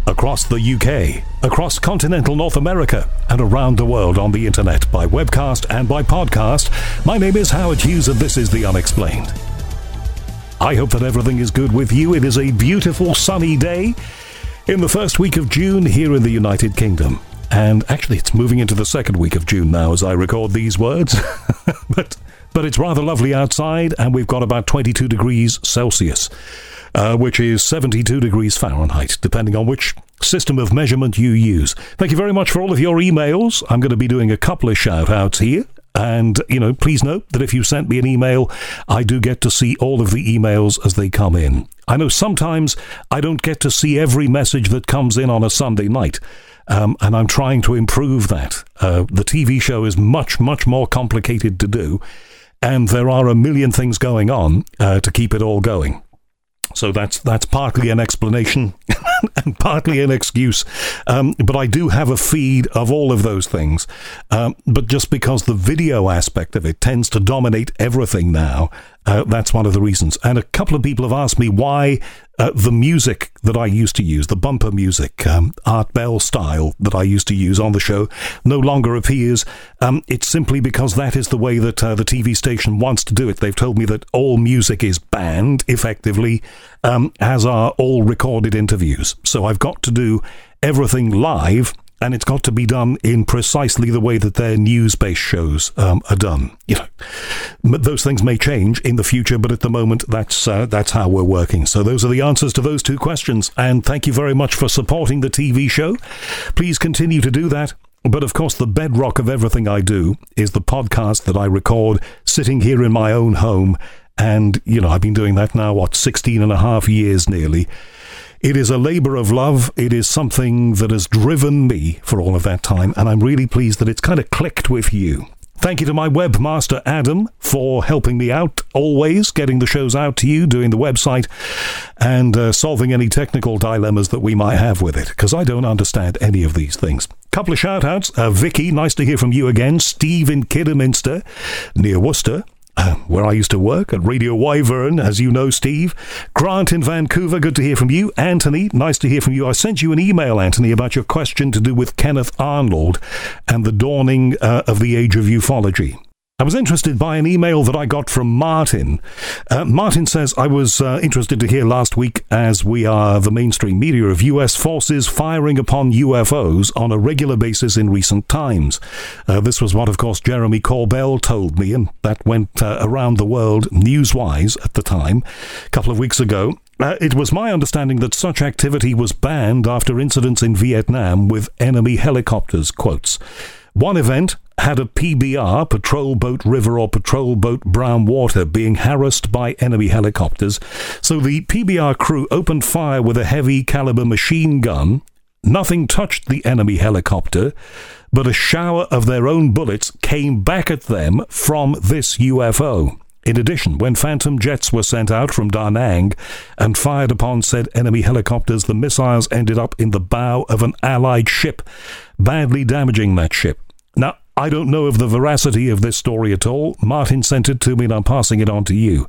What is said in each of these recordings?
across the UK, across continental North America, and around the world on the internet by webcast and by podcast. My name is Howard Hughes and this is The Unexplained. I hope that everything is good with you. It is a beautiful sunny day in the first week of June here in the United Kingdom. And actually it's moving into the second week of June now as I record these words. But it's rather lovely outside and we've got about 22 degrees Celsius. Which is 72 degrees Fahrenheit, depending on which system of measurement you use. Thank you very much for all of your emails. I'm going to be doing a couple of shout-outs here. And, please note that if you sent me an email, I do get to see all of the emails as they come in. I know sometimes I don't get to see every message that comes in on a Sunday night. And I'm trying to improve that. The TV show is much, much more complicated to do. And there are a million things going on to keep it all going. So that's partly an explanation and partly an excuse. But I do have a feed of all of those things. But just because the video aspect of it tends to dominate everything now, that's one of the reasons. And a couple of people have asked me why the music that I used to use, the bumper music, Art Bell style that I used to use on the show, no longer appears. It's simply because that is the way that the TV station wants to do it. They've told me that all music is banned, effectively, as are all recorded interviews. So I've got to do everything live, and it's got to be done in precisely the way that their news-based shows are done. Those things may change in the future, but at the moment, that's how we're working. So those are the answers to those two questions. And thank you very much for supporting the TV show. Please continue to do that. But of course, the bedrock of everything I do is the podcast that I record sitting here in my own home. And, I've been doing that now, 16 and a half years nearly. It is a labour of love. It is something that has driven me for all of that time, and I'm really pleased that it's kind of clicked with you. Thank you to my webmaster, Adam, for helping me out, always, getting the shows out to you, doing the website, and solving any technical dilemmas that we might have with it, because I don't understand any of these things. Couple of shout-outs. Vicky, nice to hear from you again. Steve in Kidderminster, near Worcester, where I used to work at Radio Wyvern, as you know, Steve. Grant in Vancouver, good to hear from you. Anthony, nice to hear from you. I sent you an email, Anthony, about your question to do with Kenneth Arnold and the dawning of the age of ufology. I was interested by an email that I got from Martin. Martin says, I was interested to hear last week, as we are the mainstream media, of US forces firing upon UFOs on a regular basis in recent times. This was what, of course, Jeremy Corbell told me, and that went around the world news-wise at the time, a couple of weeks ago. It was my understanding that such activity was banned after incidents in Vietnam with enemy helicopters, quotes. One event had a PBR, Patrol Boat River or Patrol Boat Brown Water, being harassed by enemy helicopters. So the PBR crew opened fire with a heavy caliber machine gun. Nothing touched the enemy helicopter, but a shower of their own bullets came back at them from this UFO. In addition, when Phantom jets were sent out from Da Nang and fired upon said enemy helicopters, the missiles ended up in the bow of an Allied ship, badly damaging that ship. Now, I don't know of the veracity of this story at all. Martin sent it to me and I'm passing it on to you.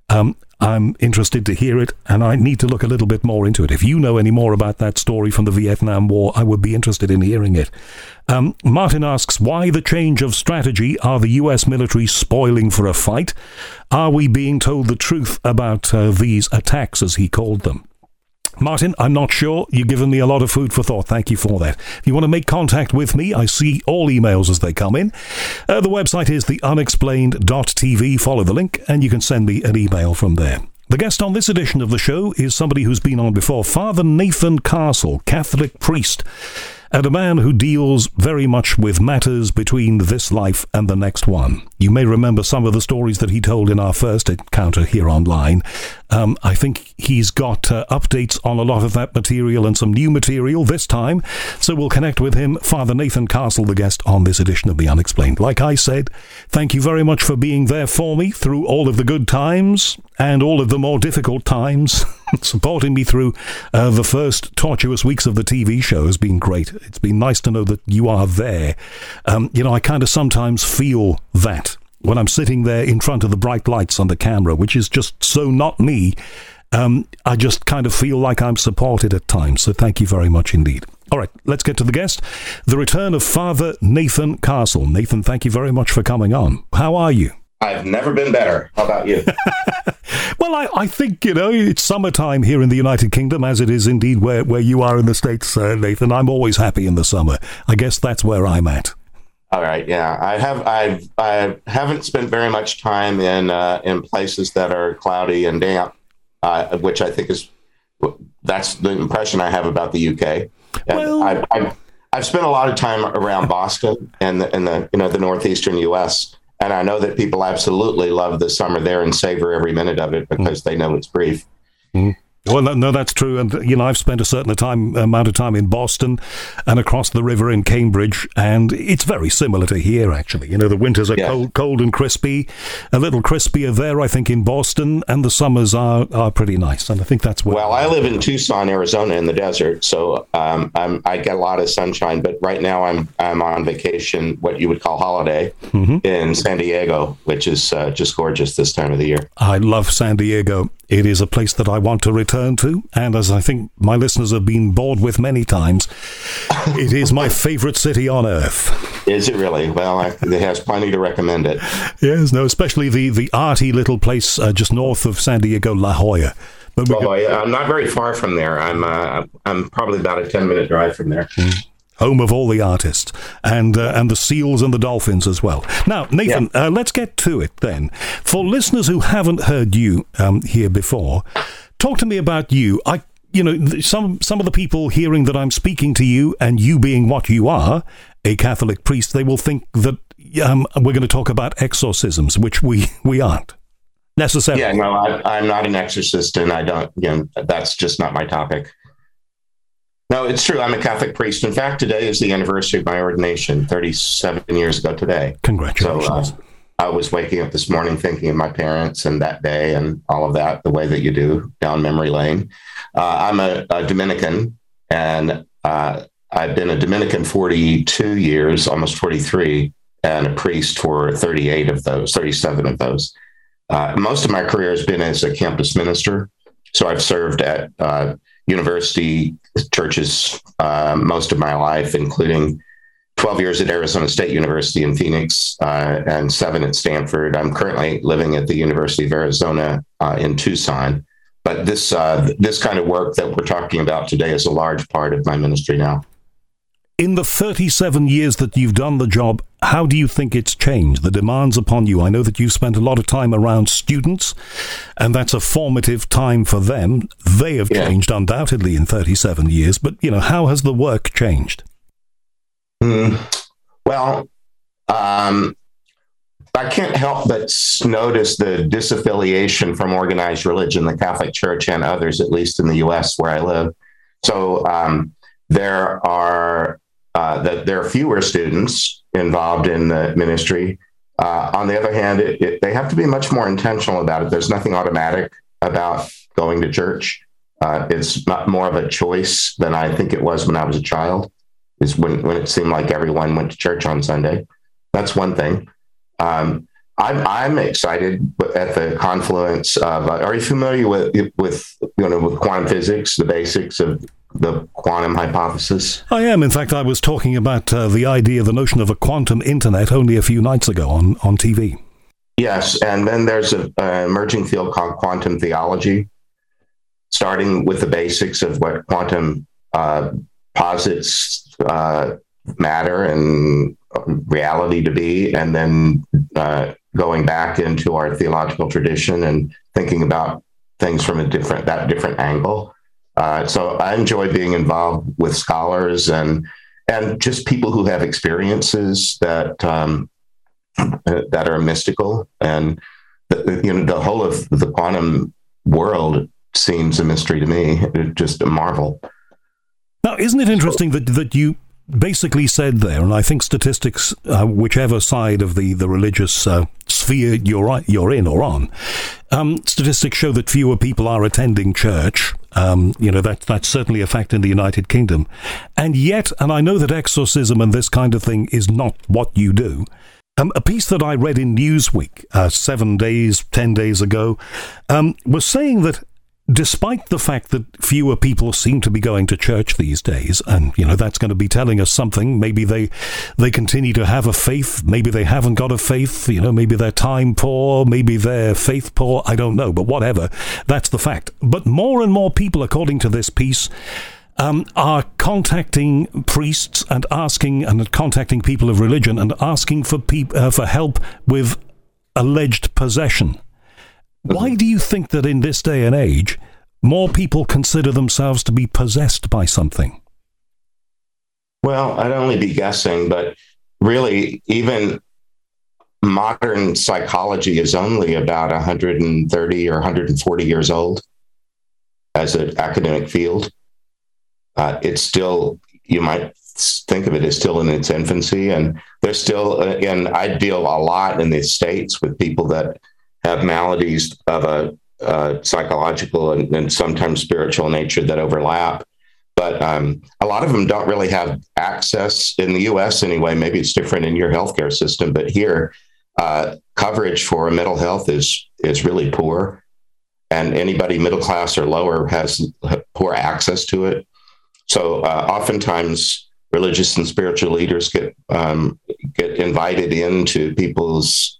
I'm interested to hear it, and I need to look a little bit more into it. If you know any more about that story from the Vietnam War, I would be interested in hearing it. Martin asks, why the change of strategy? Are the US military spoiling for a fight? Are we being told the truth about these attacks, as he called them? Martin, I'm not sure. You've given me a lot of food for thought. Thank you for that. If you want to make contact with me, I see all emails as they come in. The website is theunexplained.tv. Follow the link and you can send me an email from there. The guest on this edition of the show is somebody who's been on before, Father Nathan Castle, Catholic priest, and a man who deals very much with matters between this life and the next one. You may remember some of the stories that he told in our first encounter here online. I think he's got updates on a lot of that material and some new material this time, so we'll connect with him. Father Nathan Castle, the guest on this edition of The Unexplained. Like I said, thank you very much for being there for me through all of the good times and all of the more difficult times. Supporting me through the first tortuous weeks of the TV show has been great. It's been nice to know that you are there. I kind of sometimes feel that when I'm sitting there in front of the bright lights on the camera, which is just so not me. I just kind of feel like I'm supported at times. So thank you very much indeed. All right, let's get to the guest. The return of Father Nathan Castle. Nathan, thank you very much for coming on. How are you? I've never been better. How about you? Well, I think, it's summertime here in the United Kingdom, as it is indeed where you are in the States, Nathan. I'm always happy in the summer. I guess that's where I'm at. All right. Yeah, I haven't spent very much time in places that are cloudy and damp, which I think that's the impression I have about the UK. Well, I've spent a lot of time around Boston and the northeastern U.S. And I know that people absolutely love the summer there and savor every minute of it because they know it's brief. Mm. Well, no, that's true. And, I've spent a certain amount of time in Boston and across the river in Cambridge, and it's very similar to here, actually. The winters are cold and crispy, a little crispier there, I think, in Boston, and the summers are pretty nice. And I think that's where... Well, I live in Tucson, Arizona, in the desert, so I get a lot of sunshine. But right now I'm on vacation, what you would call holiday, in San Diego, which is just gorgeous this time of the year. I love San Diego. It is a place that I want to return to, and as I think my listeners have been bored with many times, it is my favorite city on earth. Is it really? Well, it has plenty to recommend it. Yes, no, especially the arty little place just north of San Diego, La Jolla. But I'm not very far from there. I'm probably about a 10-minute drive from there. Home of all the artists, and the seals and the dolphins as well. Now, Nathan, let's get to it then. For listeners who haven't heard you here before, talk to me about you. Some of the people hearing that I'm speaking to you and you being what you are, a Catholic priest, they will think that we're going to talk about exorcisms, which we aren't necessarily. Yeah, no, I'm not an exorcist, and I don't. That's just not my topic. No, it's true. I'm a Catholic priest. In fact, today is the anniversary of my ordination, 37 years ago today. Congratulations. So I was waking up this morning thinking of my parents and that day and all of that, the way that you do down memory lane. I'm a Dominican, and I've been a Dominican 42 years, almost 43, and a priest for 37 of those. Most of my career has been as a campus minister. So I've served at university churches most of my life, including 12 years at Arizona State University in Phoenix and 7 at Stanford. I'm currently living at the University of Arizona in Tucson. But this kind of work that we're talking about today is a large part of my ministry now. In the 37 years that you've done the job, how do you think it's changed, the demands upon you? I know that you've spent a lot of time around students, and that's a formative time for them. They have changed undoubtedly in 37 years, but, how has the work changed? Well, I can't help but notice the disaffiliation from organized religion, the Catholic Church and others, at least in the U.S. where I live. So there are fewer students involved in the ministry. On the other hand, they have to be much more intentional about it. There's nothing automatic about going to church. It's not more of a choice than I think it was when I was a child, is when it seemed like everyone went to church on Sunday. That's one thing. I'm excited at the confluence of, are you familiar with quantum physics, the basics of the quantum hypothesis? I am. In fact, I was talking about the notion of a quantum internet only a few nights ago on TV. Yes, and then there's an emerging field called quantum theology, starting with the basics of what quantum posits matter and reality to be, and then going back into our theological tradition and thinking about things from a different angle. So I enjoy being involved with scholars and just people who have experiences that are mystical, and the whole of the quantum world seems a mystery to me. It's just a marvel. Now, isn't it interesting that you basically said there, and I think statistics, whichever side of the religious sphere you're in or on, statistics show that fewer people are attending church. That's certainly a fact in the United Kingdom. And yet, and I know that exorcism and this kind of thing is not what you do, a piece that I read in Newsweek 10 days ago was saying that despite the fact that fewer people seem to be going to church these days, and, that's going to be telling us something. Maybe they continue to have a faith. Maybe they haven't got a faith. Maybe they're time poor. Maybe they're faith poor. I don't know. But whatever, that's the fact. But more and more people, according to this piece, are contacting priests and contacting people of religion and asking for help with alleged possession. Why do you think that in this day and age, more people consider themselves to be possessed by something? Well, I'd only be guessing, but really, even modern psychology is only about 130 or 140 years old as an academic field. It's still, you might think of it as still in its infancy. And there's still, and I deal a lot in the States with people that have maladies of a psychological and sometimes spiritual nature that overlap. But a lot of them don't really have access in the U.S. anyway. Maybe it's different in your healthcare system, but here coverage for mental health is really poor. And anybody middle class or lower has poor access to it. So oftentimes religious and spiritual leaders get invited into people's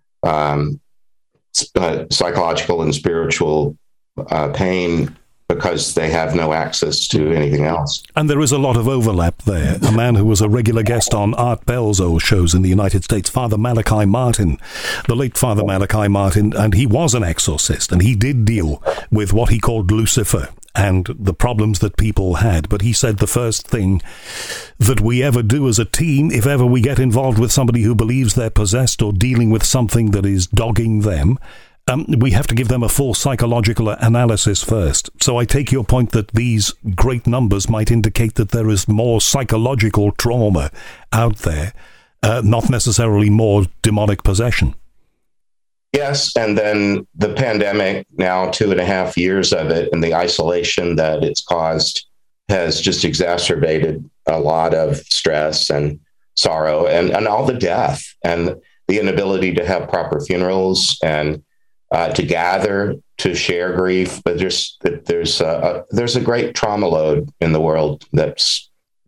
psychological and spiritual pain because they have no access to anything else. And there is a lot of overlap there. A man who was a regular guest on Art Bell's old shows in the United States, Father Malachi Martin, the late Father Malachi Martin, and he was an exorcist, and he did deal with what he called Lucifer and the problems that people had. But he said the first thing that we ever do as a team, if ever we get involved with somebody who believes they're possessed or dealing with something that is dogging them, we have to give them a full psychological analysis first. So I take your point that these great numbers might indicate that there is more psychological trauma out there, not necessarily more demonic possession. Yes, and then the pandemic, now 2.5 years of it, and the isolation that it's caused has just exacerbated a lot of stress and sorrow and all the death and the inability to have proper funerals and to gather, to share grief. But there's a great trauma load in the world that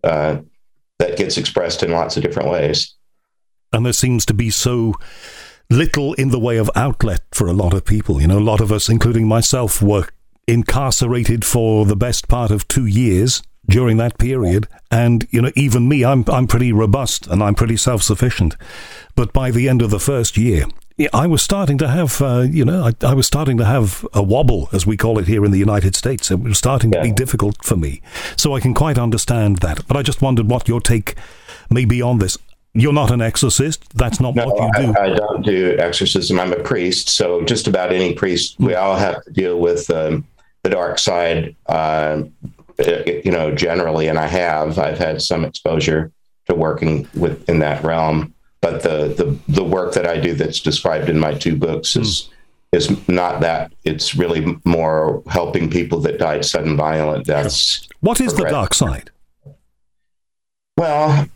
gets expressed in lots of different ways. And there seems to be so little in the way of outlet for a lot of people. A lot of us, including myself, were incarcerated for the best part of 2 years during that period. And, even me, I'm pretty robust and I'm pretty self-sufficient. But by the end of the first year, I was starting to have, I was starting to have a wobble, as we call it here in the United States. It was starting to be difficult for me. So I can quite understand that. But I just wondered what your take may be on this. You're not an exorcist. That's not what you do. I don't do exorcism. I'm a priest. So just about any priest, we all have to deal with the dark side, generally. And I've had some exposure to working in that realm. But the work that I do that's described in my 2 books is not that. It's really more helping people that died sudden violent deaths. What is the dark side? Well,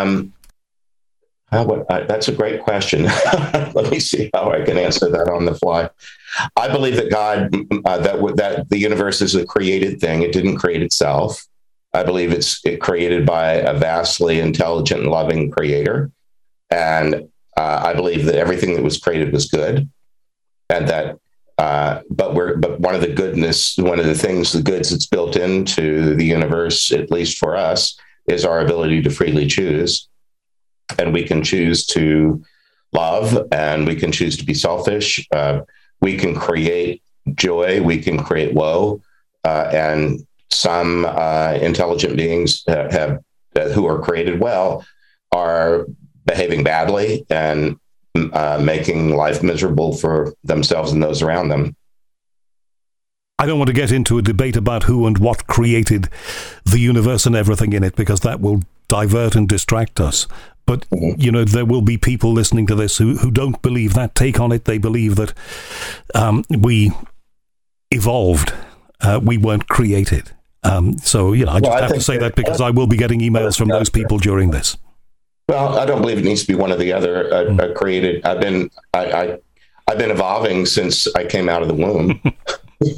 that's a great question. Let me see how I can answer that on the fly. I believe that God, that the universe is a created thing. It didn't create itself. I believe it's created by a vastly intelligent and loving creator. And I believe that everything that was created was good. And that, but one of the goods that's built into the universe, at least for us, is our ability to freely choose. And we can choose to love, and we can choose to be selfish. We can create joy. We can create woe. And some intelligent beings who are created well are behaving badly and making life miserable for themselves and those around them. I don't want to get into a debate about who and what created the universe and everything in it, because that will divert and distract us. But, there will be people listening to this who don't believe that take on it. They believe that we evolved. We weren't created. I just have to say that because I will be getting emails from those people during this. Well, I don't believe it needs to be one or the other. Created. I've been evolving since I came out of the womb.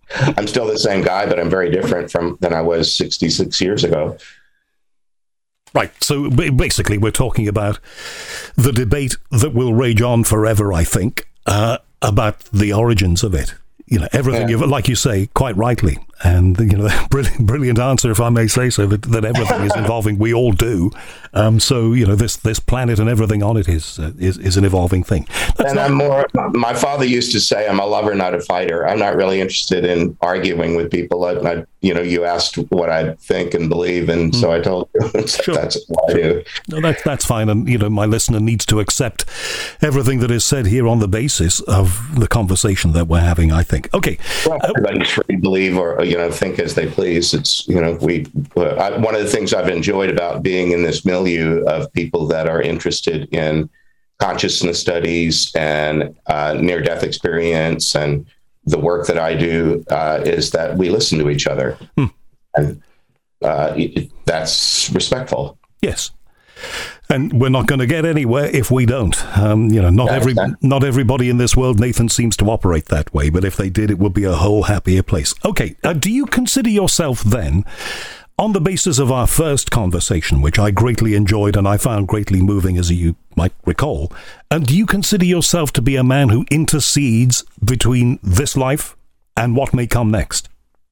I'm still the same guy, but I'm very different than I was 66 years ago. Right. So basically, we're talking about the debate that will rage on forever, I think, about the origins of it. Everything, like you say, quite rightly. And, brilliant answer, if I may say so, that everything is evolving. We all do. So, this planet and everything on it is an evolving thing. My father used to say, I'm a lover, not a fighter. I'm not really interested in arguing with people. You asked what I think and believe, and so I told you. Sure. That's what I do. No, that's fine. And, my listener needs to accept everything that is said here on the basis of the conversation that we're having, I think. Okay. Well, everybody's free to believe or, think as they please. It's, one of the things I've enjoyed about being in this milieu of people that are interested in consciousness studies and near-death experience and the work that I do is that we listen to each other. And that's respectful. Yes. And we're not going to get anywhere if we don't. Not everybody in this world, Nathan, seems to operate that way. But if they did, it would be a whole happier place. Okay. Do you consider yourself then, on the basis of our first conversation, which I greatly enjoyed and I found greatly moving, as you might recall, do you consider yourself to be a man who intercedes between this life and what may come next?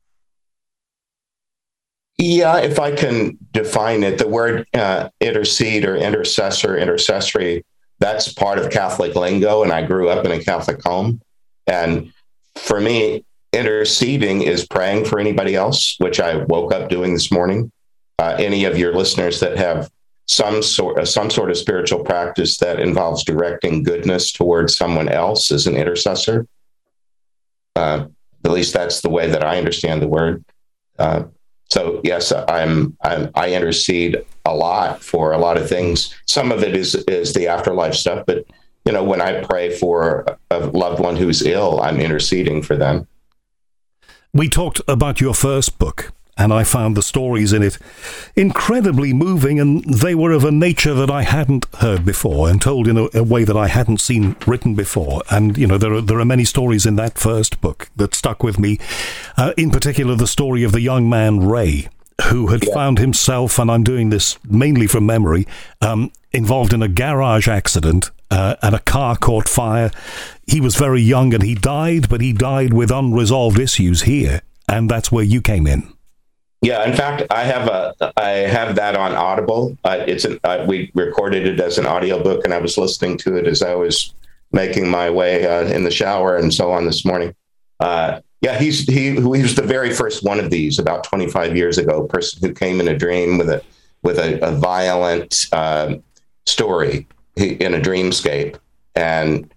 Yeah, if I can define it, the word intercede or intercessor, intercessory, that's part of Catholic lingo, and I grew up in a Catholic home. And for me, interceding is praying for anybody else, which I woke up doing this morning. Any of your listeners that have some sort of spiritual practice that involves directing goodness towards someone else is an intercessor. At least that's the way that I understand the word. So yes, I intercede a lot for a lot of things. Some of it is the afterlife stuff, but when I pray for a loved one who's ill, I'm interceding for them. We talked about your first book, and I found the stories in it incredibly moving, and they were of a nature that I hadn't heard before and told in a way that I hadn't seen written before. And, there are many stories in that first book that stuck with me. In particular, the story of the young man, Ray, who had found himself, and I'm doing this mainly from memory, involved in a garage accident and a car caught fire. He was very young and he died, but he died with unresolved issues here. And that's where you came in. Yeah, in fact, I have that on Audible. We recorded it as an audiobook, and I was listening to it as I was making my way in the shower and so on this morning. He was the very first one of these about 25 years ago, a person who came in a dream with a violent story in a dreamscape. And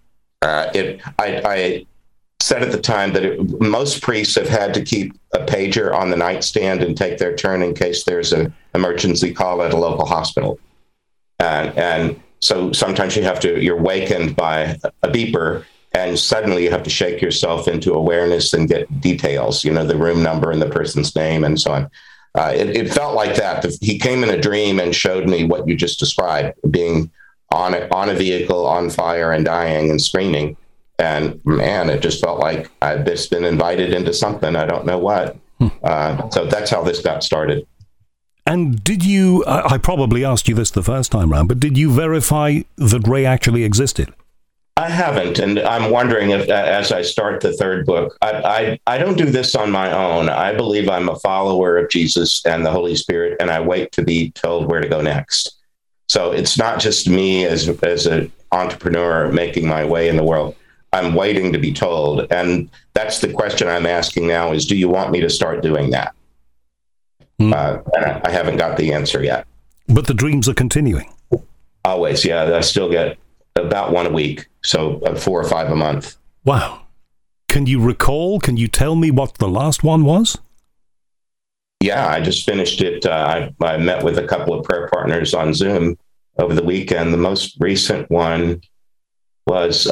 I said at the time that most priests have had to keep a pager on the nightstand and take their turn in case there's an emergency call at a local hospital. And so sometimes you're wakened by a beeper, and suddenly you have to shake yourself into awareness and get details, the room number and the person's name and so on. It felt like that. He came in a dream and showed me what you just described, being on a vehicle, on fire and dying and screaming. And man, it just felt like I'd just been invited into something. I don't know what. So that's how this got started. And did you, I probably asked you this the first time round, but did you verify that Ray actually existed? I haven't. And I'm wondering if, as I start the third book, I don't do this on my own. I believe I'm a follower of Jesus and the Holy Spirit, and I wait to be told where to go next. So it's not just me as an entrepreneur making my way in the world. I'm waiting to be told. And that's the question I'm asking now is, do you want me to start doing that? And I haven't got the answer yet. But the dreams are continuing. Always, yeah. I still get about one a week, so 4 or 5 a month. Wow. Can you tell me what the last one was? Yeah, I just finished it. I met with a couple of prayer partners on Zoom over the weekend. The most recent one was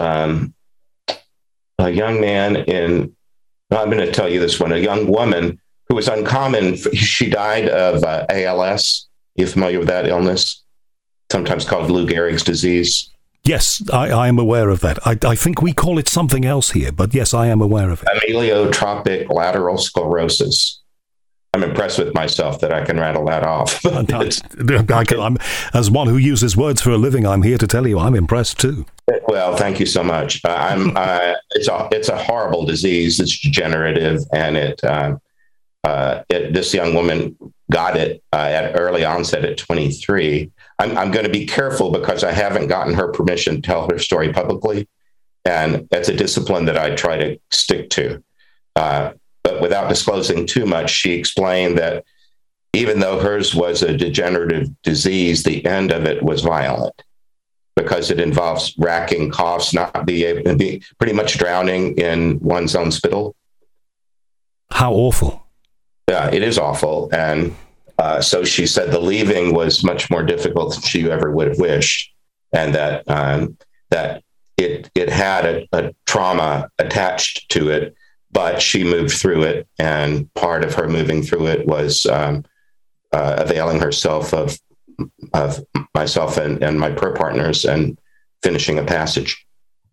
a young man I'm going to tell you this one, a young woman who was uncommon. She died of ALS. You familiar with that illness? Sometimes called Lou Gehrig's disease. Yes, I am aware of that. I think we call it something else here, but yes, I am aware of it. Amyotrophic lateral sclerosis. I'm impressed with myself that I can rattle that off. I'm, as one who uses words for a living, I'm here to tell you I'm impressed too. Well, thank you so much. It's a horrible disease. It's degenerative, and this young woman got it at early onset at 23. I'm going to be careful because I haven't gotten her permission to tell her story publicly, and it's a discipline that I try to stick to. But without disclosing too much, she explained that even though hers was a degenerative disease, the end of it was violent because it involves racking coughs, not be pretty much drowning in one's own spittle. How awful. Yeah, it is awful. And so she said the leaving was much more difficult than she ever would have wished, and that it had a trauma attached to it. But she moved through it, and part of her moving through it was availing herself of myself and my prayer partners and finishing a passage.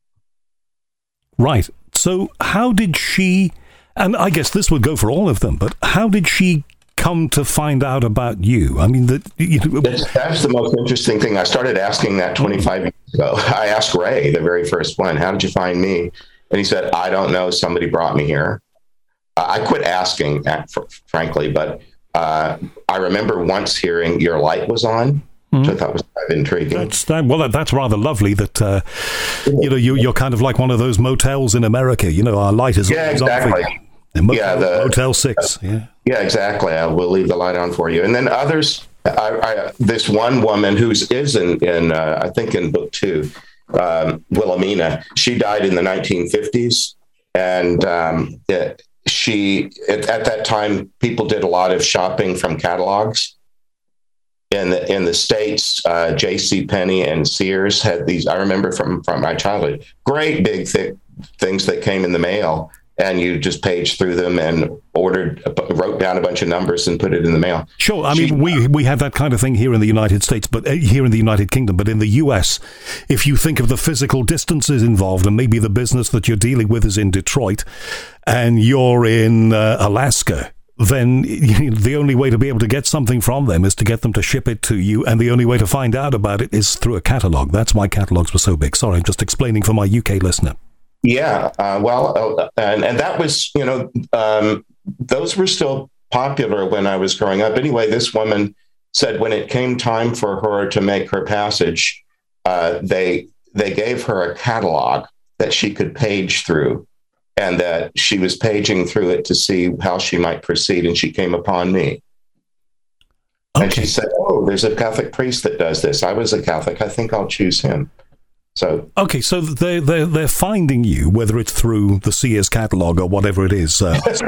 Right. So how did she, and I guess this would go for all of them, but how did she come to find out about you? I mean, that's the most interesting thing. I started asking that 25 years ago. I asked Ray, the very first one, how did you find me? And he said, I don't know. Somebody brought me here. I quit asking, frankly, but I remember once hearing your light was on, which I thought was kind of intriguing. That's rather lovely that, you're kind of like one of those motels in America. Our light is always exactly. on. Motel 6. Yeah, exactly. I will leave the light on for you. And then others, this one woman who's in I think in book 2, Wilhelmina, she died in the 1950s, and at that time people did a lot of shopping from catalogs. In the States, J.C. Penney and Sears had these. I remember from my childhood, great big thick things that came in the mail, and you just paged through them and wrote down a bunch of numbers and put it in the mail. Sure. I mean, we have that kind of thing here in the United States, but here in the United Kingdom. But in the US, if you think of the physical distances involved, and maybe the business that you're dealing with is in Detroit and you're in Alaska, then the only way to be able to get something from them is to get them to ship it to you. And the only way to find out about it is through a catalog. That's why catalogs were so big. Sorry, I'm just explaining for my UK listener. Yeah, and that was, those were still popular when I was growing up. Anyway, this woman said when it came time for her to make her passage, they gave her a catalog that she could page through, and that she was paging through it to see how she might proceed, and she came upon me. Okay. And she said, "Oh, there's a Catholic priest that does this. I was a Catholic. I think I'll choose him." So they're finding you, whether it's through the Sears catalog or whatever it is.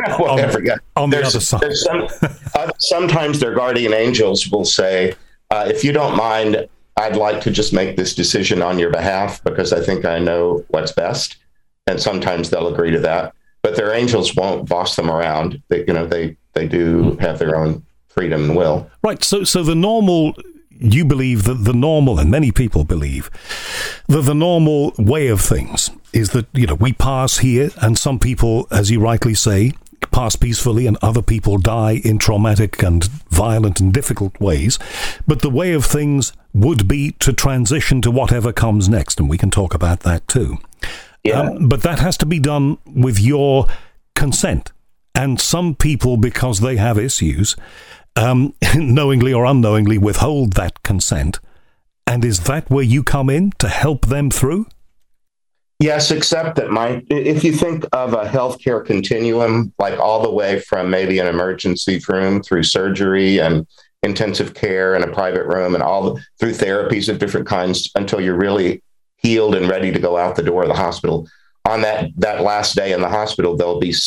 On the other side. Sometimes their guardian angels will say, "If you don't mind, I'd like to just make this decision on your behalf because I think I know what's best." And sometimes they'll agree to that, but their angels won't boss them around. They do have their own freedom and will. Right. So the normal. You believe that the normal, and many people believe, that the normal way of things is that, we pass here, and some people, as you rightly say, pass peacefully, and other people die in traumatic and violent and difficult ways. But the way of things would be to transition to whatever comes next, and we can talk about that too. Yeah. But that has to be done with your consent. And some people, because they have issues, knowingly or unknowingly withhold that consent. And is that where you come in to help them through? Yes, except that if you think of a healthcare continuum, like all the way from maybe an emergency room through surgery and intensive care and a private room and through therapies of different kinds until you're really healed and ready to go out the door of the hospital. On that last day in the hospital, there'll be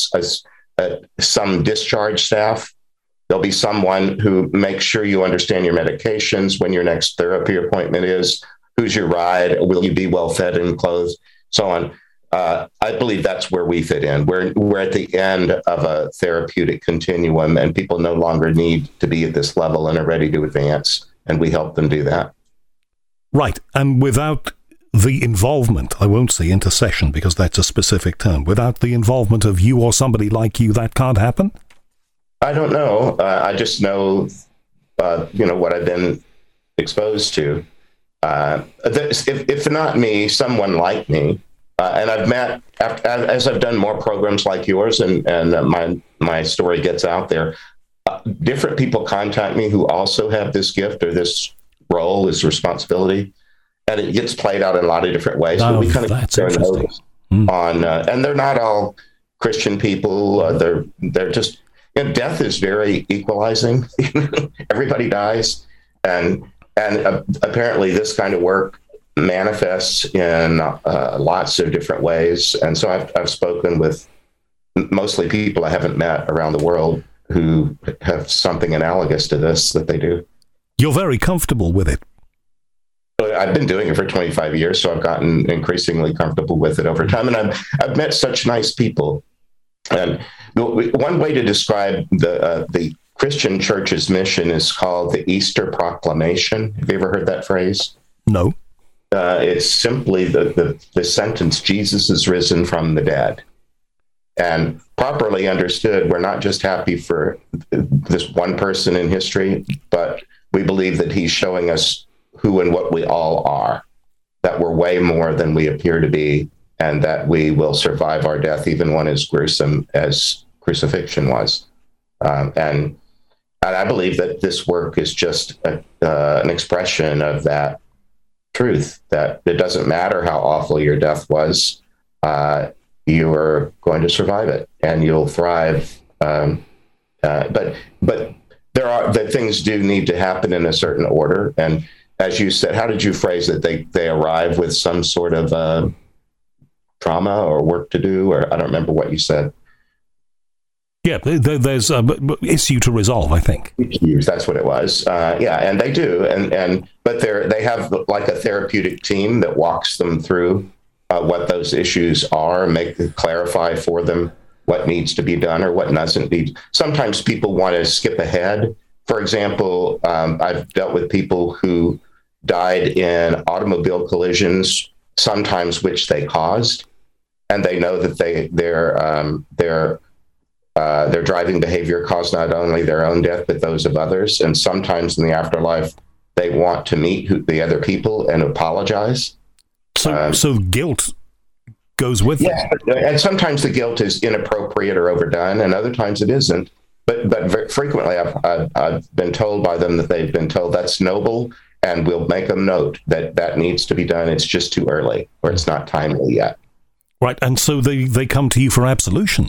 some discharge staff. There'll be someone who makes sure you understand your medications, when your next therapy appointment is, who's your ride, will you be well fed and clothed, so on. I believe that's where we fit in. We're at the end of a therapeutic continuum, and people no longer need to be at this level and are ready to advance, and we help them do that. Right. And without the involvement, I won't say intercession because that's a specific term, without the involvement of you or somebody like you, that can't happen? I don't know. I just know, what I've been exposed to. If not me, someone like me. And I've met, as I've done more programs like yours and my story gets out there, different people contact me who also have this gift or this role, this responsibility, and it gets played out in a lot of different ways. Oh, but we kind of that's interesting. On, and they're not all Christian people. They're just, death is very equalizing. Everybody dies, and apparently this kind of work manifests in lots of different ways. And so I've spoken with mostly people I haven't met around the world who have something analogous to this that they do. You're very comfortable with it. I've been doing it for 25 years, so I've gotten increasingly comfortable with it over time. And I've met such nice people. And one way to describe the Christian church's mission is called the Easter Proclamation. Have you ever heard that phrase? No. It's simply the sentence, Jesus is risen from the dead. And properly understood, we're not just happy for this one person in history, but we believe that he's showing us who and what we all are, that we're way more than we appear to be, and that we will survive our death, even one as gruesome as crucifixion was. And I believe that this work is just an expression of that truth, that it doesn't matter how awful your death was, you are going to survive it and you'll thrive. But the things do need to happen in a certain order. And as you said, how did you phrase it? They arrive with some sort of trauma or work to do, or I don't remember what you said. Yeah, there's an issue to resolve, I think. That's what it was. And they do. But they have like a therapeutic team that walks them through what those issues are, clarify for them what needs to be done or what doesn't need. Sometimes people want to skip ahead. For example, I've dealt with people who died in automobile collisions, sometimes which they caused, and they know that their driving behavior caused not only their own death, but those of others. And sometimes in the afterlife, they want to meet the other people and apologize. So guilt goes with it. Yeah, and sometimes the guilt is inappropriate or overdone, and other times it isn't. But very frequently, I've been told by them that they've been told that's noble, and we'll make them note that needs to be done. It's just too early, or it's not timely yet. Right, and so they come to you for absolution.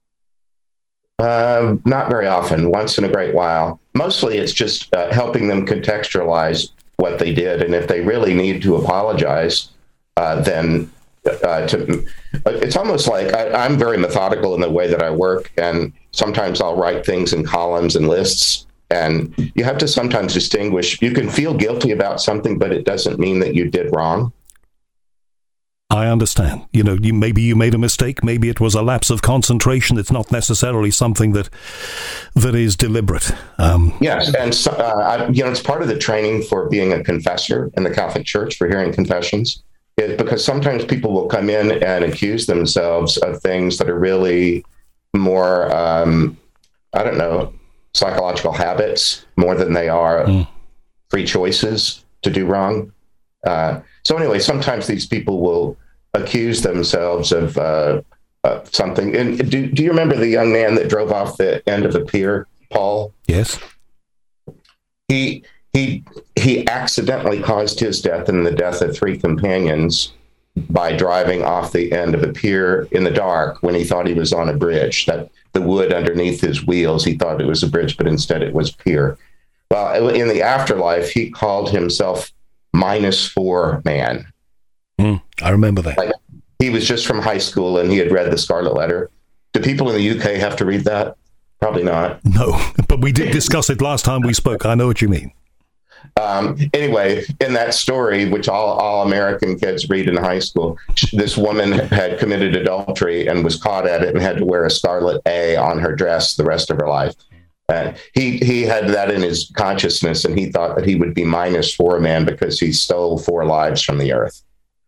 Not very often, once in a great while. Mostly it's just helping them contextualize what they did. And if they really need to apologize, then it's almost like I'm very methodical in the way that I work. And sometimes I'll write things in columns and lists. And you have to sometimes distinguish. You can feel guilty about something, but it doesn't mean that you did wrong. I understand. Maybe you made a mistake. Maybe it was a lapse of concentration. It's not necessarily something that is deliberate. Yes, and it's part of the training for being a confessor in the Catholic Church, for hearing confessions, because sometimes people will come in and accuse themselves of things that are really more, psychological habits more than they are free choices to do wrong. So anyway, sometimes these people will accuse themselves of something. And do you remember the young man that drove off the end of a pier, Paul? Yes. He accidentally caused his death and the death of 3 companions by driving off the end of a pier in the dark when he thought he was on a bridge. That the wood underneath his wheels, he thought it was a bridge, but instead it was pier. Well, in the afterlife, he called himself -4 man. I remember that. Like, he was just from high school and he had read the Scarlet Letter. Do people in the UK have to read that? Probably not. No, but we did discuss it last time we spoke. I know what you mean. Anyway, in that story, which all American kids read in high school, this woman had committed adultery and was caught at it and had to wear a scarlet A on her dress the rest of her life. He had that in his consciousness, and he thought that he would be -4 man because he stole 4 lives from the earth.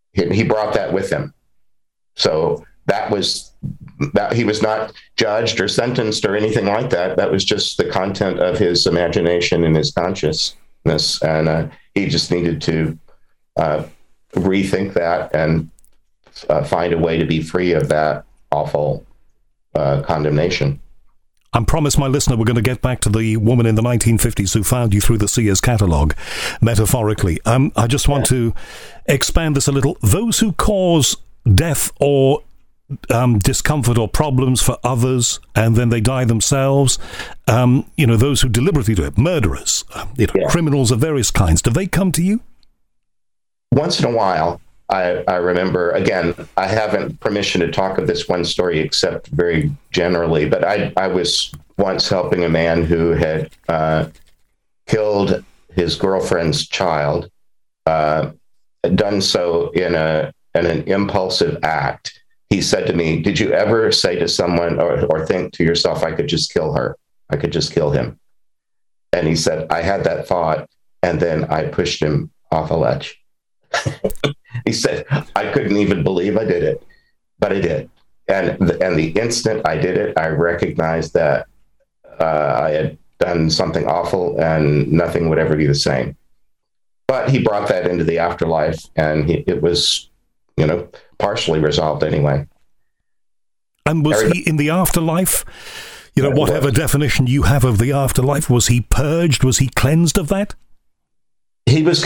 he brought that with him. So that he was not judged or sentenced or anything like that. That was just the content of his imagination and his consciousness. And he just needed to rethink that and find a way to be free of that awful condemnation. I promised my listener we're going to get back to the woman in the 1950s who found you through the Sears catalogue, metaphorically. I just want to expand this a little. Those who cause death or discomfort or problems for others, and then they die themselves, those who deliberately do it, murderers, criminals of various kinds, do they come to you? Once in a while. I remember, again, I haven't permission to talk of this one story except very generally, but I was once helping a man who had killed his girlfriend's child, done so in an impulsive act. He said to me, "Did you ever say to someone or think to yourself, I could just kill her? I could just kill him?" And he said, "I had that thought, and then I pushed him off a ledge." He said, "I couldn't even believe I did it, but I did. And the instant I did it, I recognized that I had done something awful and nothing would ever be the same." But he brought that into the afterlife, and it was, partially resolved anyway. And was he in the afterlife? Whatever definition you have of the afterlife, was he purged? Was he cleansed of that? He was.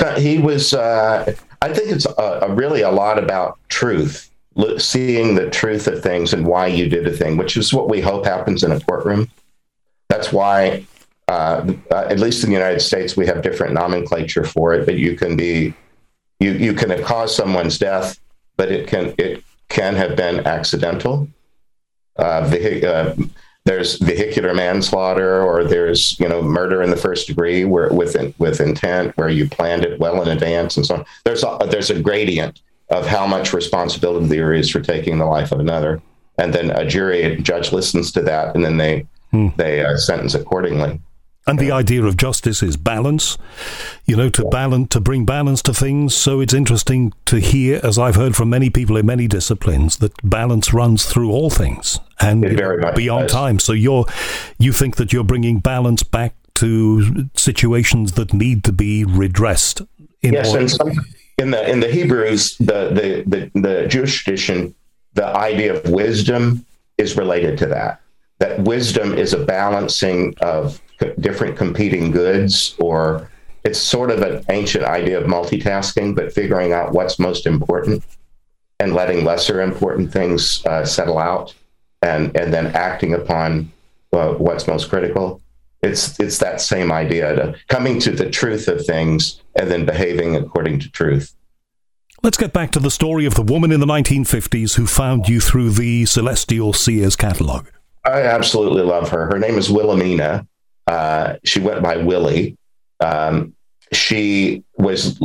I think it's really a lot about truth, seeing the truth of things and why you did a thing, which is what we hope happens in a courtroom. That's why, at least in the United States, we have different nomenclature for it. But you can have caused someone's death, but it can have been accidental. There's vehicular manslaughter, or there's murder in the first degree, where with intent, where you planned it well in advance, and so on. There's a gradient of how much responsibility there is for taking the life of another, and then a judge listens to that, and then they sentence accordingly. And the idea of justice is balance, to bring balance to things. So it's interesting to hear, as I've heard from many people in many disciplines, that balance runs through all things and beyond time. So you think that you're bringing balance back to situations that need to be redressed. Yes, and in the Hebrews, the Jewish tradition, the idea of wisdom is related to that. That wisdom is a balancing of different competing goods, or it's sort of an ancient idea of multitasking, but figuring out what's most important and letting lesser important things settle out, and then acting upon what's most critical. It's that same idea, to coming to the truth of things and then behaving according to truth. Let's get back to the story of the woman in the 1950s who found you through the Celestial Sears catalogue. I absolutely love her. Her name is Wilhelmina. She went by Willie. She was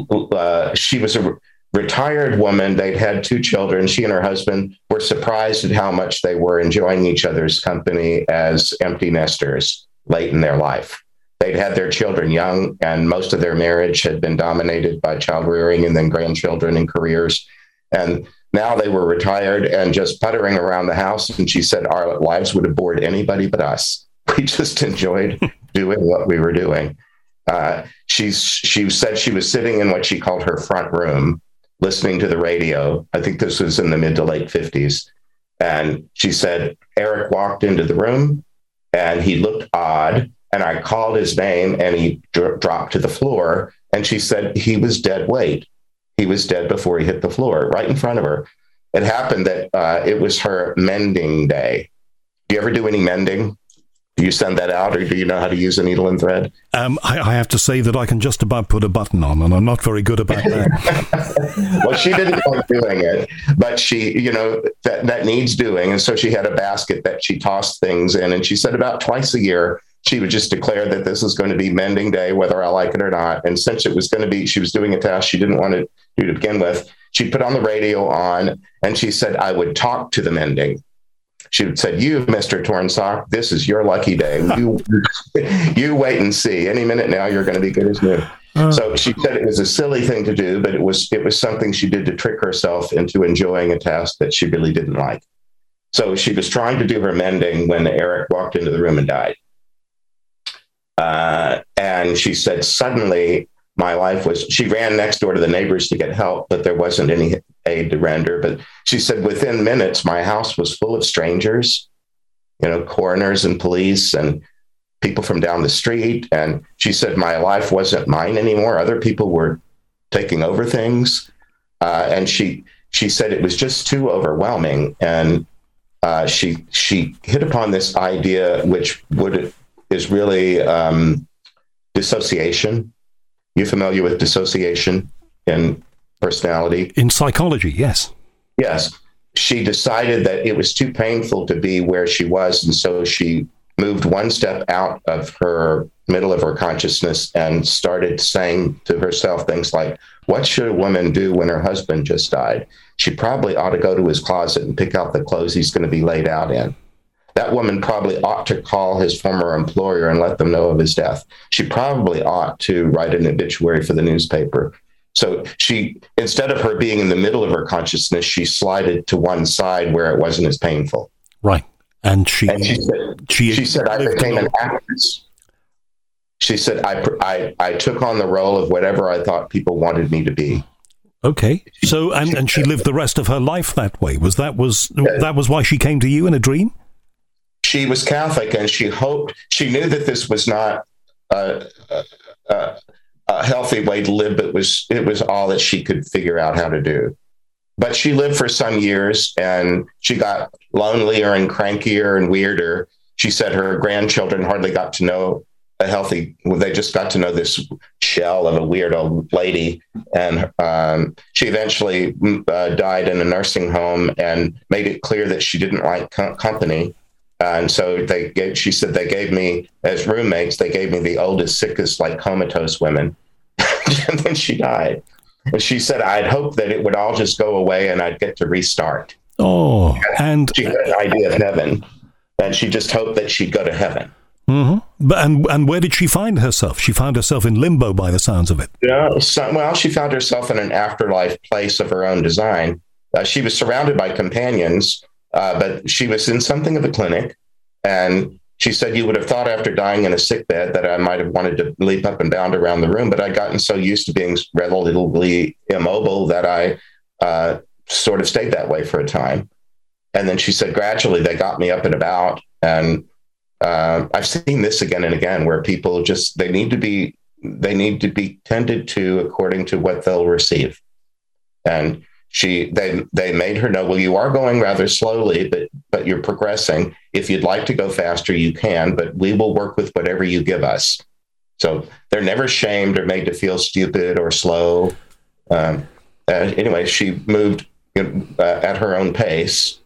a retired woman. They'd had 2 children. She and her husband were surprised at how much they were enjoying each other's company as empty nesters late in their life. They'd had their children young, and most of their marriage had been dominated by child rearing and then grandchildren and careers. And now they were retired and just puttering around the house. And she said, our lives would have bored anybody but us. We just enjoyed doing what we were doing. She said she was sitting in what she called her front room, listening to the radio. I think this was in the mid to late 50s. And she said, Eric walked into the room and he looked odd. And I called his name and he dropped to the floor. And she said he was dead weight. He was dead before he hit the floor, right in front of her. It happened that it was her mending day. Do you ever do any mending? Do you send that out, or do you know how to use a needle and thread? I have to say that I can just about put a button on, and I'm not very good about that. Well, she didn't like doing it, but she, that needs doing. And so she had a basket that she tossed things in, and she said about twice a year, she would just declare that this is going to be mending day, whether I like it or not. And since it was going to be, she was doing a task she didn't want to do to begin with, she put on the radio on, and she said, I would talk to the mending. She would say, you, Mr. Torn Sock, this is your lucky day. You wait and see. Any minute now, you're going to be good as new. So she said it was a silly thing to do, but it was something she did to trick herself into enjoying a task that she really didn't like. So she was trying to do her mending when Eric walked into the room and died. And she said, suddenly my life she ran next door to the neighbors to get help, but there wasn't any aid to render. But she said, within minutes, my house was full of strangers, coroners and police and people from down the street. And she said, my life wasn't mine anymore. Other people were taking over things. And she said it was just too overwhelming. And she hit upon this idea, which is really dissociation. You familiar with dissociation in personality? In psychology, yes. Yes. She decided that it was too painful to be where she was. And so she moved one step out of her middle of her consciousness and started saying to herself things like, what should a woman do when her husband just died? She probably ought to go to his closet and pick out the clothes he's going to be laid out in. That woman probably ought to call his former employer and let them know of his death. She probably ought to write an obituary for the newspaper. So she, instead of her being in the middle of her consciousness, she slided to one side where it wasn't as painful. Right. And she said, I became an actress. She said, I took on the role of whatever I thought people wanted me to be. Okay. So, and she lived the rest of her life that way. That was why she came to you in a dream? She was Catholic, and she knew that this was not a healthy way to live, but it was all that she could figure out how to do. But she lived for some years, and she got lonelier and crankier and weirder. She said her grandchildren hardly got to know they just got to know this shell of a weird old lady. And she eventually died in a nursing home and made it clear that she didn't like company. And so she said they gave me, as roommates, they gave me the oldest, sickest, like comatose women. And then she died. And she said, I'd hoped that it would all just go away and I'd get to restart. Oh, and she had an idea of heaven, and she just hoped that she'd go to heaven. Mm-hmm. But and where did she find herself? She found herself in limbo by the sounds of it. Yeah, she found herself in an afterlife place of her own design. She was surrounded by companions, but she was in something of a clinic. And she said, you would have thought after dying in a sick bed that I might have wanted to leap up and bound around the room, but I'd gotten so used to being relatively immobile that I sort of stayed that way for a time. And then she said, gradually they got me up and about. And I've seen this again and again, where people they need to be tended to according to what they'll receive. And they made her know, well, you are going rather slowly, but you're progressing. If you'd like to go faster, you can, but we will work with whatever you give us. So they're never shamed or made to feel stupid or slow. Anyway, she moved at her own pace.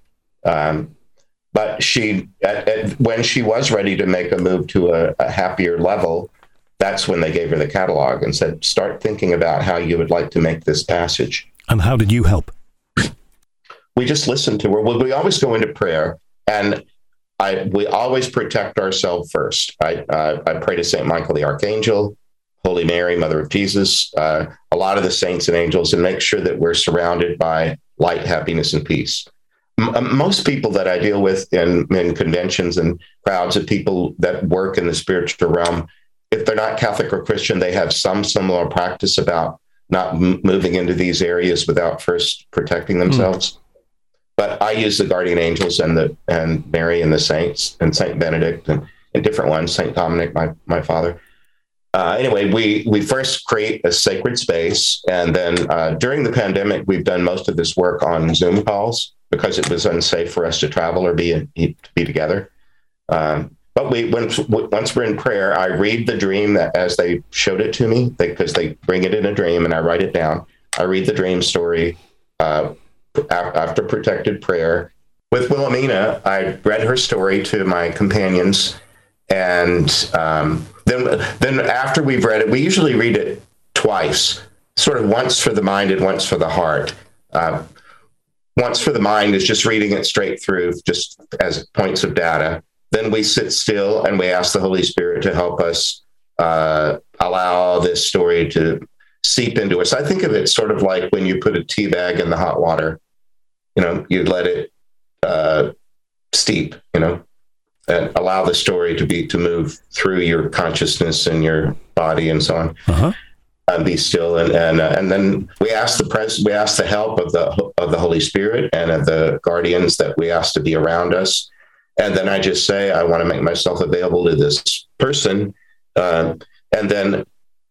But when she was ready to make a move to a happier level, that's when they gave her the catalog and said, start thinking about how you would like to make this passage. And how did you help? We just listened to her. Well, we always go into prayer, and we always protect ourselves first. I pray to St. Michael the Archangel, Holy Mary, Mother of Jesus, a lot of the saints and angels, and make sure that we're surrounded by light, happiness, and peace. Most people that I deal with in conventions and crowds of people that work in the spiritual realm, if they're not Catholic or Christian, they have some similar practice about not moving into these areas without first protecting themselves. But I use the guardian angels and Mary and the saints and Saint Benedict and different ones, Saint Dominic, my father. Anyway, we first create a sacred space, and then during the pandemic, we've done most of this work on Zoom calls because it was unsafe for us to travel or be together. But once we're in prayer, I read the dream as they showed it to me, because they bring it in a dream and I write it down. I read the dream story after protected prayer. With Wilhelmina, I read her story to my companions. And then after we've read it, we usually read it twice, sort of once for the mind and once for the heart. Once for the mind is just reading it straight through, just as points of data. Then we sit still and we ask the Holy Spirit to help us allow this story to seep into us. I think of it sort of like when you put a tea bag in the hot water, you let it steep, and allow the story to move through your consciousness and your body and so on. Uh-huh. And be still, and then we ask the help of the Holy Spirit and of the guardians that we ask to be around us, and then I just say I want to make myself available to this person, and then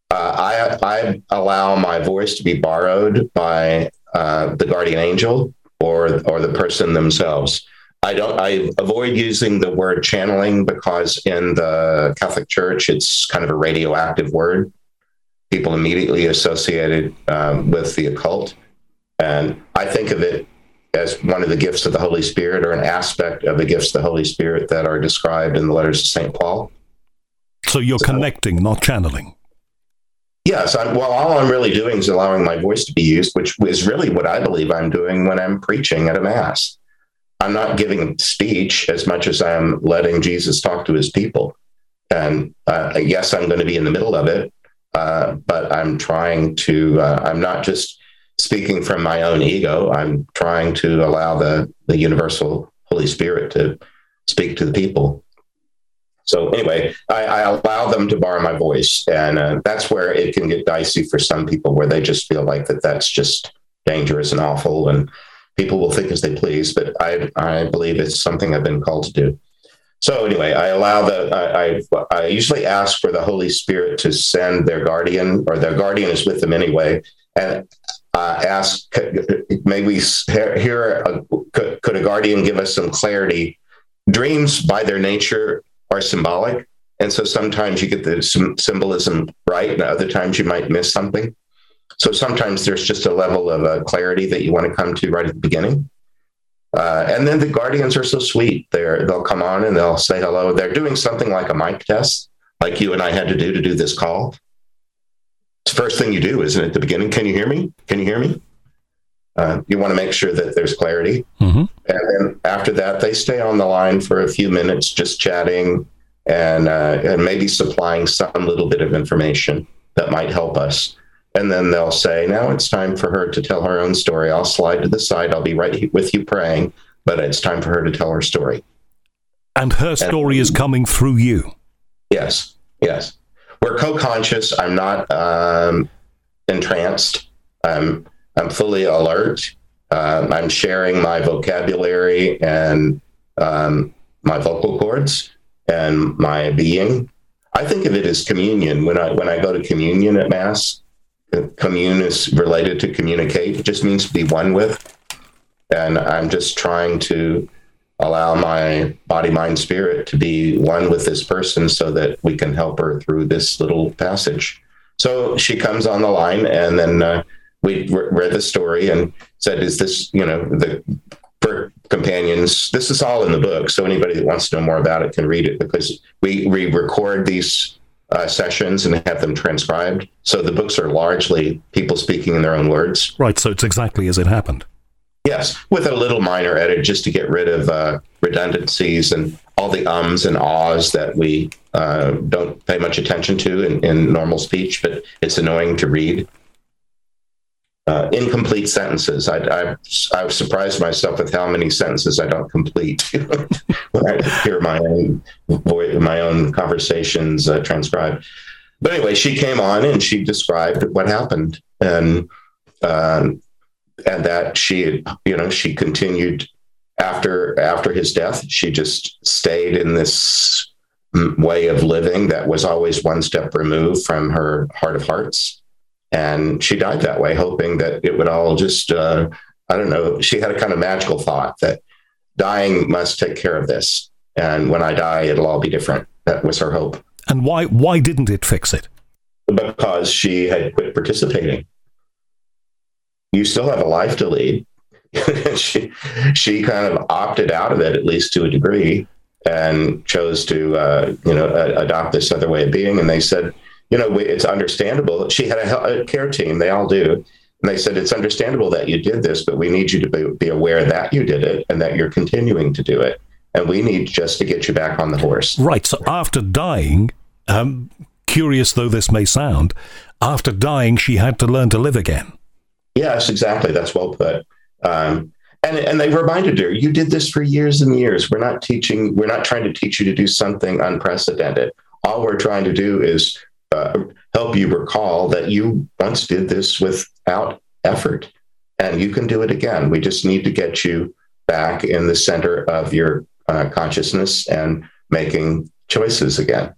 I allow my voice to be borrowed by the guardian angel or the person themselves. I avoid using the word channeling because in the Catholic Church it's kind of a radioactive word. People immediately associated with the occult. And I think of it as one of the gifts of the Holy Spirit, or an aspect of the gifts of the Holy Spirit that are described in the letters of St. Paul. So you're connecting, not channeling. Yes. All I'm really doing is allowing my voice to be used, which is really what I believe I'm doing when I'm preaching at a mass. I'm not giving speech as much as I am letting Jesus talk to his people. And yes, I'm going to be in the middle of it. But I'm trying to, I'm not just speaking from my own ego. I'm trying to allow the universal Holy Spirit to speak to the people. So anyway, I allow them to borrow my voice. And that's where it can get dicey for some people, where they just feel like that's just dangerous and awful, and people will think as they please. But I believe it's something I've been called to do. So anyway, I usually ask for the Holy Spirit to send their guardian, or their guardian is with them anyway, and ask, may we hear, could a guardian give us some clarity? Dreams by their nature are symbolic. And so sometimes you get the symbolism right, and other times you might miss something. So sometimes there's just a level of clarity that you want to come to right at the beginning. And then the guardians are so sweet. They'll come on and they'll say hello. They're doing something like a mic test, like you and I had to do this call. It's the first thing you do, isn't it, at the beginning? Can you hear me? Can you hear me? You want to make sure that there's clarity. Mm-hmm. And then after that, they stay on the line for a few minutes, just chatting and maybe supplying some little bit of information that might help us. And then they'll say, now it's time for her to tell her own story. I'll slide to the side. I'll be right with you praying, but it's time for her to tell her story. And her story is coming through you. Yes. We're co-conscious. I'm not entranced. I'm fully alert. I'm sharing my vocabulary and my vocal cords and my being. I think of it as communion. When I go to communion at Mass, commune is related to communicate. It just means to be one with. And I'm just trying to allow my body, mind, spirit to be one with this person so that we can help her through this little passage. So she comes on the line, and then we read the story and said, is this, the companions, this is all in the book. So anybody that wants to know more about it can read it, because we record these sessions and have them transcribed. So the books are largely people speaking in their own words. Right. So it's exactly as it happened. Yes, with a little minor edit just to get rid of redundancies and all the ums and ahs that we don't pay much attention to in normal speech, but it's annoying to read. Incomplete sentences. I've surprised myself with how many sentences I don't complete when I hear my own conversations transcribed. But anyway, she came on and she described what happened, and that she continued after his death. She just stayed in this way of living that was always one step removed from her heart of hearts. And she died that way, hoping that it would all just, I don't know, she had a kind of magical thought that dying must take care of this. And when I die, it'll all be different. That was her hope. And why didn't it fix it? Because she had quit participating. You still have a life to lead. she kind of opted out of it, at least to a degree, and chose to, adopt this other way of being. And they said, it's understandable. She had a care team. They all do. And they said, it's understandable that you did this, but we need you to be aware that you did it and that you're continuing to do it. And we need just to get you back on the horse. Right. So after dying, can curious though this may sound, after dying, she had to learn to live again. Yes, exactly. That's well put. And they reminded her, you did this for years and years. We're not trying to teach you to do something unprecedented. All we're trying to do is help you recall that you once did this without effort, and you can do it again. We just need to get you back in the center of your consciousness and making choices again.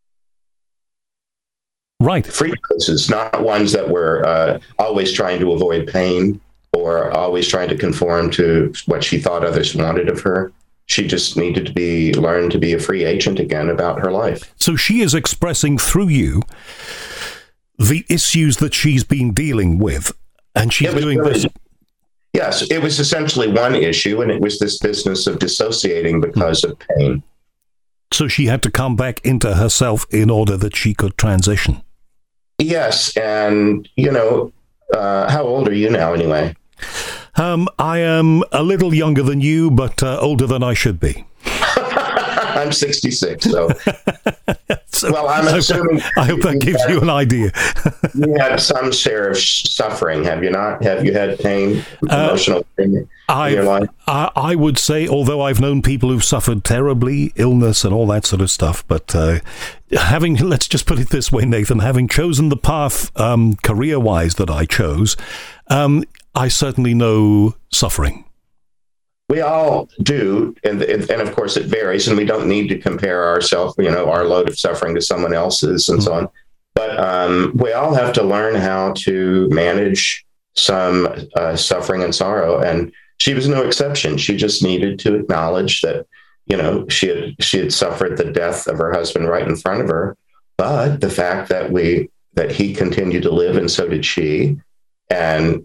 Right. Free choices, not ones that were always trying to avoid pain or always trying to conform to what she thought others wanted of her. She just needed to learn to be a free agent again about her life. So she is expressing through you the issues that she's been dealing with, and she's doing this. Yes, it was essentially one issue, and it was this business of dissociating because of pain. So she had to come back into herself in order that she could transition. Yes, and, how old are you now anyway? I am a little younger than you, but older than I should be. I'm 66, so well, I'm assuming... I hope that gives you an idea. You had some share of suffering, have you not? Have you had pain, emotional pain in your life? I would say, although I've known people who've suffered terribly, illness and all that sort of stuff, but let's just put it this way, Nathan, having chosen the path career-wise that I chose, I certainly know suffering. We all do, and of course it varies, and we don't need to compare ourselves, our load of suffering to someone else's and so on. But we all have to learn how to manage some suffering and sorrow, and she was no exception. She just needed to acknowledge that, she had suffered the death of her husband right in front of her, but the fact that he continued to live, and so did she, and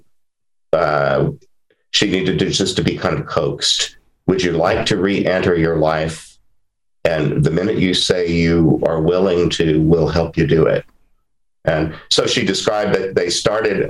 she needed to be kind of coaxed. Would you like to re-enter your life? And the minute you say you are willing to, we'll help you do it. And so she described that they started,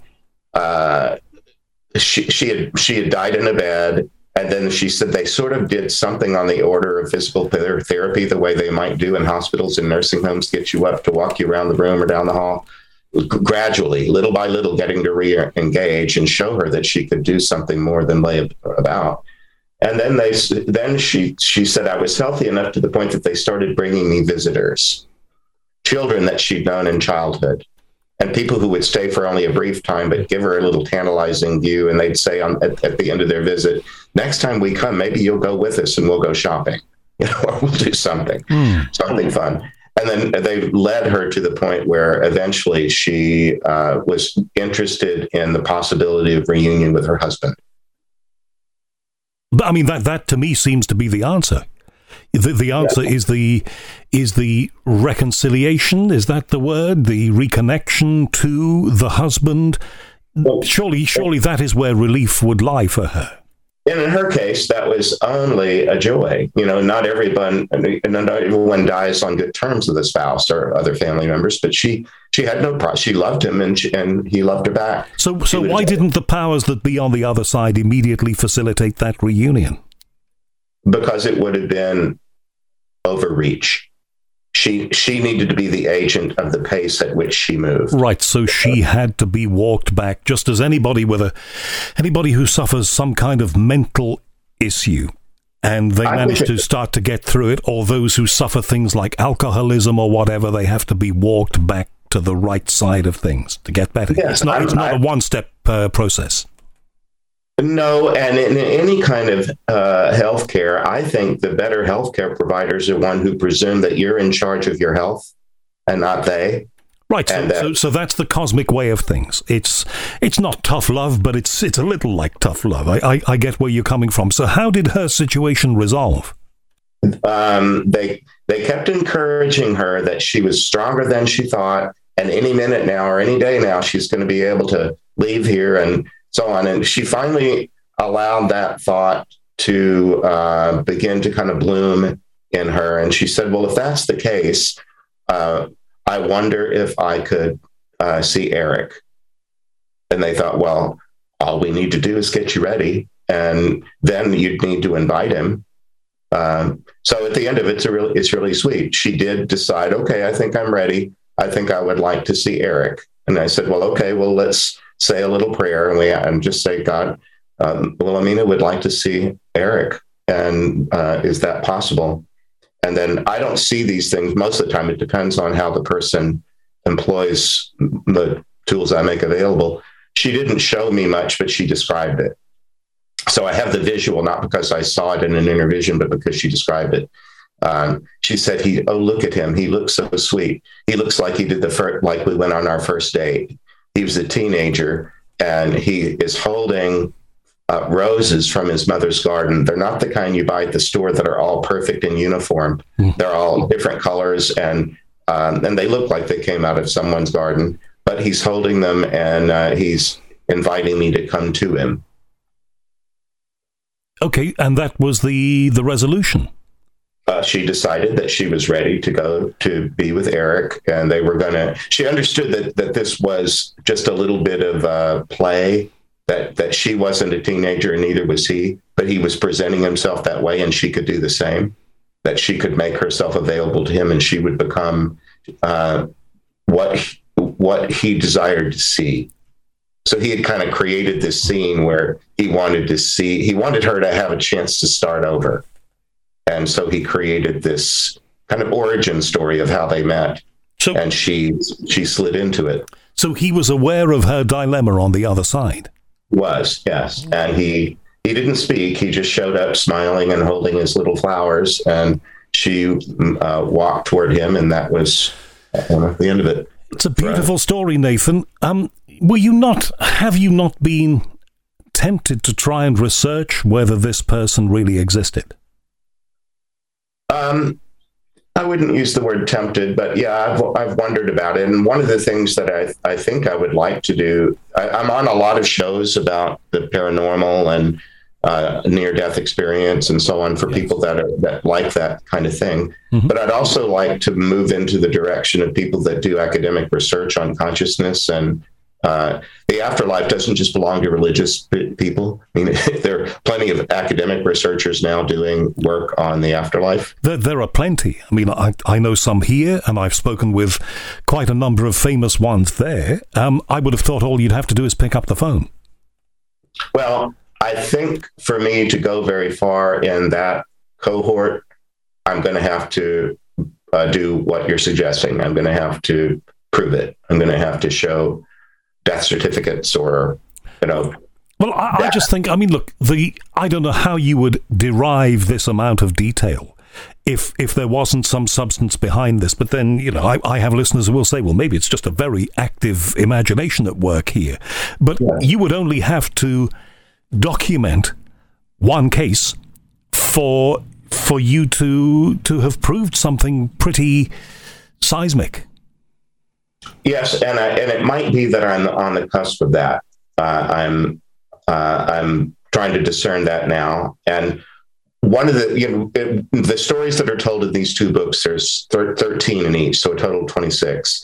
she had died in a bed. And then she said they sort of did something on the order of physical therapy, the way they might do in hospitals and nursing homes, get you up to walk you around the room or down the hall. Gradually, little by little, getting to re-engage and show her that she could do something more than lay about. And then she said, I was healthy enough to the point that they started bringing me visitors, children that she'd known in childhood, and people who would stay for only a brief time, but give her a little tantalizing view. And they'd say at the end of their visit, next time we come, maybe you'll go with us and we'll go shopping, or we'll do something fun. And then they led her to the point where eventually she was interested in the possibility of reunion with her husband. But I mean, that to me seems to be the answer. The answer is the reconciliation. Is that the word? The reconnection to the husband. Well, surely that is where relief would lie for her. And in her case, that was only a joy. Not everyone dies on good terms with a spouse or other family members, but she had no problem. She loved him, and he loved her back. So why didn't the powers that be on the other side immediately facilitate that reunion? Because it would have been overreach. She needed to be the agent of the pace at which she moved. Right, so she had to be walked back, just as anybody who suffers some kind of mental issue, and they manage to start to get through it, or those who suffer things like alcoholism or whatever, they have to be walked back to the right side of things to get better. Yes, it's not a one-step process. No, and in any kind of healthcare, I think the better healthcare providers are one who presume that you're in charge of your health and not they. Right, so that's the cosmic way of things. It's not tough love, but it's a little like tough love. I get where you're coming from. So how did her situation resolve? They kept encouraging her that she was stronger than she thought, and any minute now or any day now, she's going to be able to leave here and so on. And she finally allowed that thought to begin to kind of bloom in her. And she said, well, if that's the case, I wonder if I could see Eric. And they thought, well, all we need to do is get you ready. And then you'd need to invite him. So at the end of it, it's really sweet. She did decide, okay, I think I'm ready. I think I would like to see Eric. And I said, well, okay, well, let's say a little prayer and just say, God, Wilhelmina would like to see Eric. And is that possible? And then I don't see these things most of the time. It depends on how the person employs the tools I make available. She didn't show me much, but she described it. So I have the visual, not because I saw it in an intervision, but because she described it. She said, look at him. He looks so sweet. He looks like he did like we went on our first date. He was a teenager and he is holding roses from his mother's garden. They're not the kind you buy at the store that are all perfect and uniform. They're all different colors and they look like they came out of someone's garden, but he's holding them and he's inviting me to come to him. Okay, and that was the resolution. She decided that she was ready to go to be with Eric, and they were she understood that this was just a little bit of play, that she wasn't a teenager and neither was he, but he was presenting himself that way and she could do the same, that she could make herself available to him and she would become what he desired to see. So he had kind of created this scene where he wanted her to have a chance to start over. And so he created this kind of origin story of how they met. And she slid into it. So he was aware of her dilemma on the other side? Was, yes. And he didn't speak. He just showed up smiling and holding his little flowers. And she walked toward him, and that was the end of it. It's a beautiful story, Nathan. Have you not been tempted to try and research whether this person really existed? I wouldn't use the word tempted, but yeah, I've wondered about it. And one of the things that I think I would like to do, I'm on a lot of shows about the paranormal and near-death experience and so on for people that like that kind of thing. Mm-hmm. But I'd also like to move into the direction of people that do academic research on consciousness. And the afterlife doesn't just belong to religious people. I mean, there are plenty of academic researchers now doing work on the afterlife. There are plenty. I mean, I know some here, and I've spoken with quite a number of famous ones there. I would have thought all you'd have to do is pick up the phone. Well, I think for me to go very far in that cohort, I'm going to have to do what you're suggesting. I'm going to have to prove it. I'm going to have to show death certificates or, Well, I just think, I mean, look, I don't know how you would derive this amount of detail if there wasn't some substance behind this. But then, I have listeners who will say, well, maybe it's just a very active imagination at work here. But you would only have to document one case for you to have proved something pretty seismic. Yes, and it might be that I'm on the cusp of that. I'm trying to discern that now. And one of the stories that are told in these two books, there's 13 in each, so a total of 26.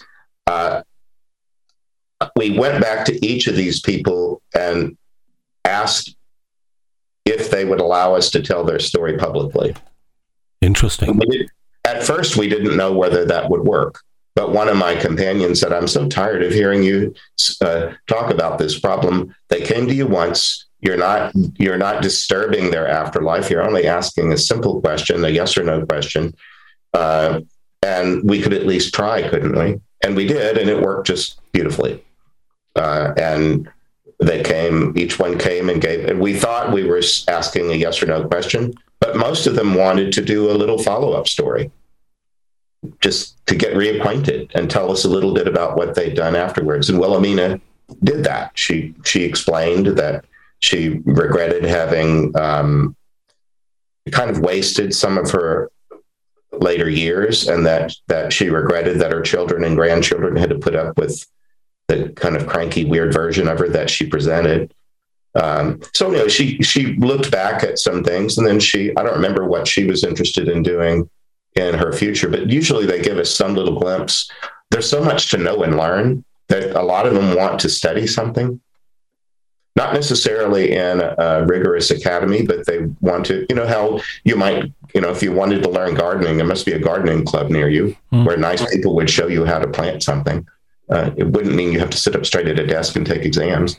We went back to each of these people and asked if they would allow us to tell their story publicly. Interesting. At first, we didn't know whether that would work. But one of my companions said, I'm so tired of hearing you talk about this problem. They came to you once. You're not disturbing their afterlife. You're only asking a simple question, a yes or no question. And we could at least try, couldn't we? And we did, and it worked just beautifully. And each one came and gave, and we thought we were asking a yes or no question, but most of them wanted to do a little follow-up story, just to get reacquainted and tell us a little bit about what they'd done afterwards. And Wilhelmina did that. She explained that she regretted having kind of wasted some of her later years, and that she regretted that her children and grandchildren had to put up with the kind of cranky, weird version of her that she presented. So she looked back at some things, and then I don't remember what she was interested in doing in her future, but usually they give us some little glimpse. There's so much to know and learn that a lot of them want to study something. not necessarily in a rigorous academy, but they want to, how you might, if you wanted to learn gardening, there must be a gardening club near you where nice people would show you how to plant something. It wouldn't mean you have to sit up straight at a desk and take exams.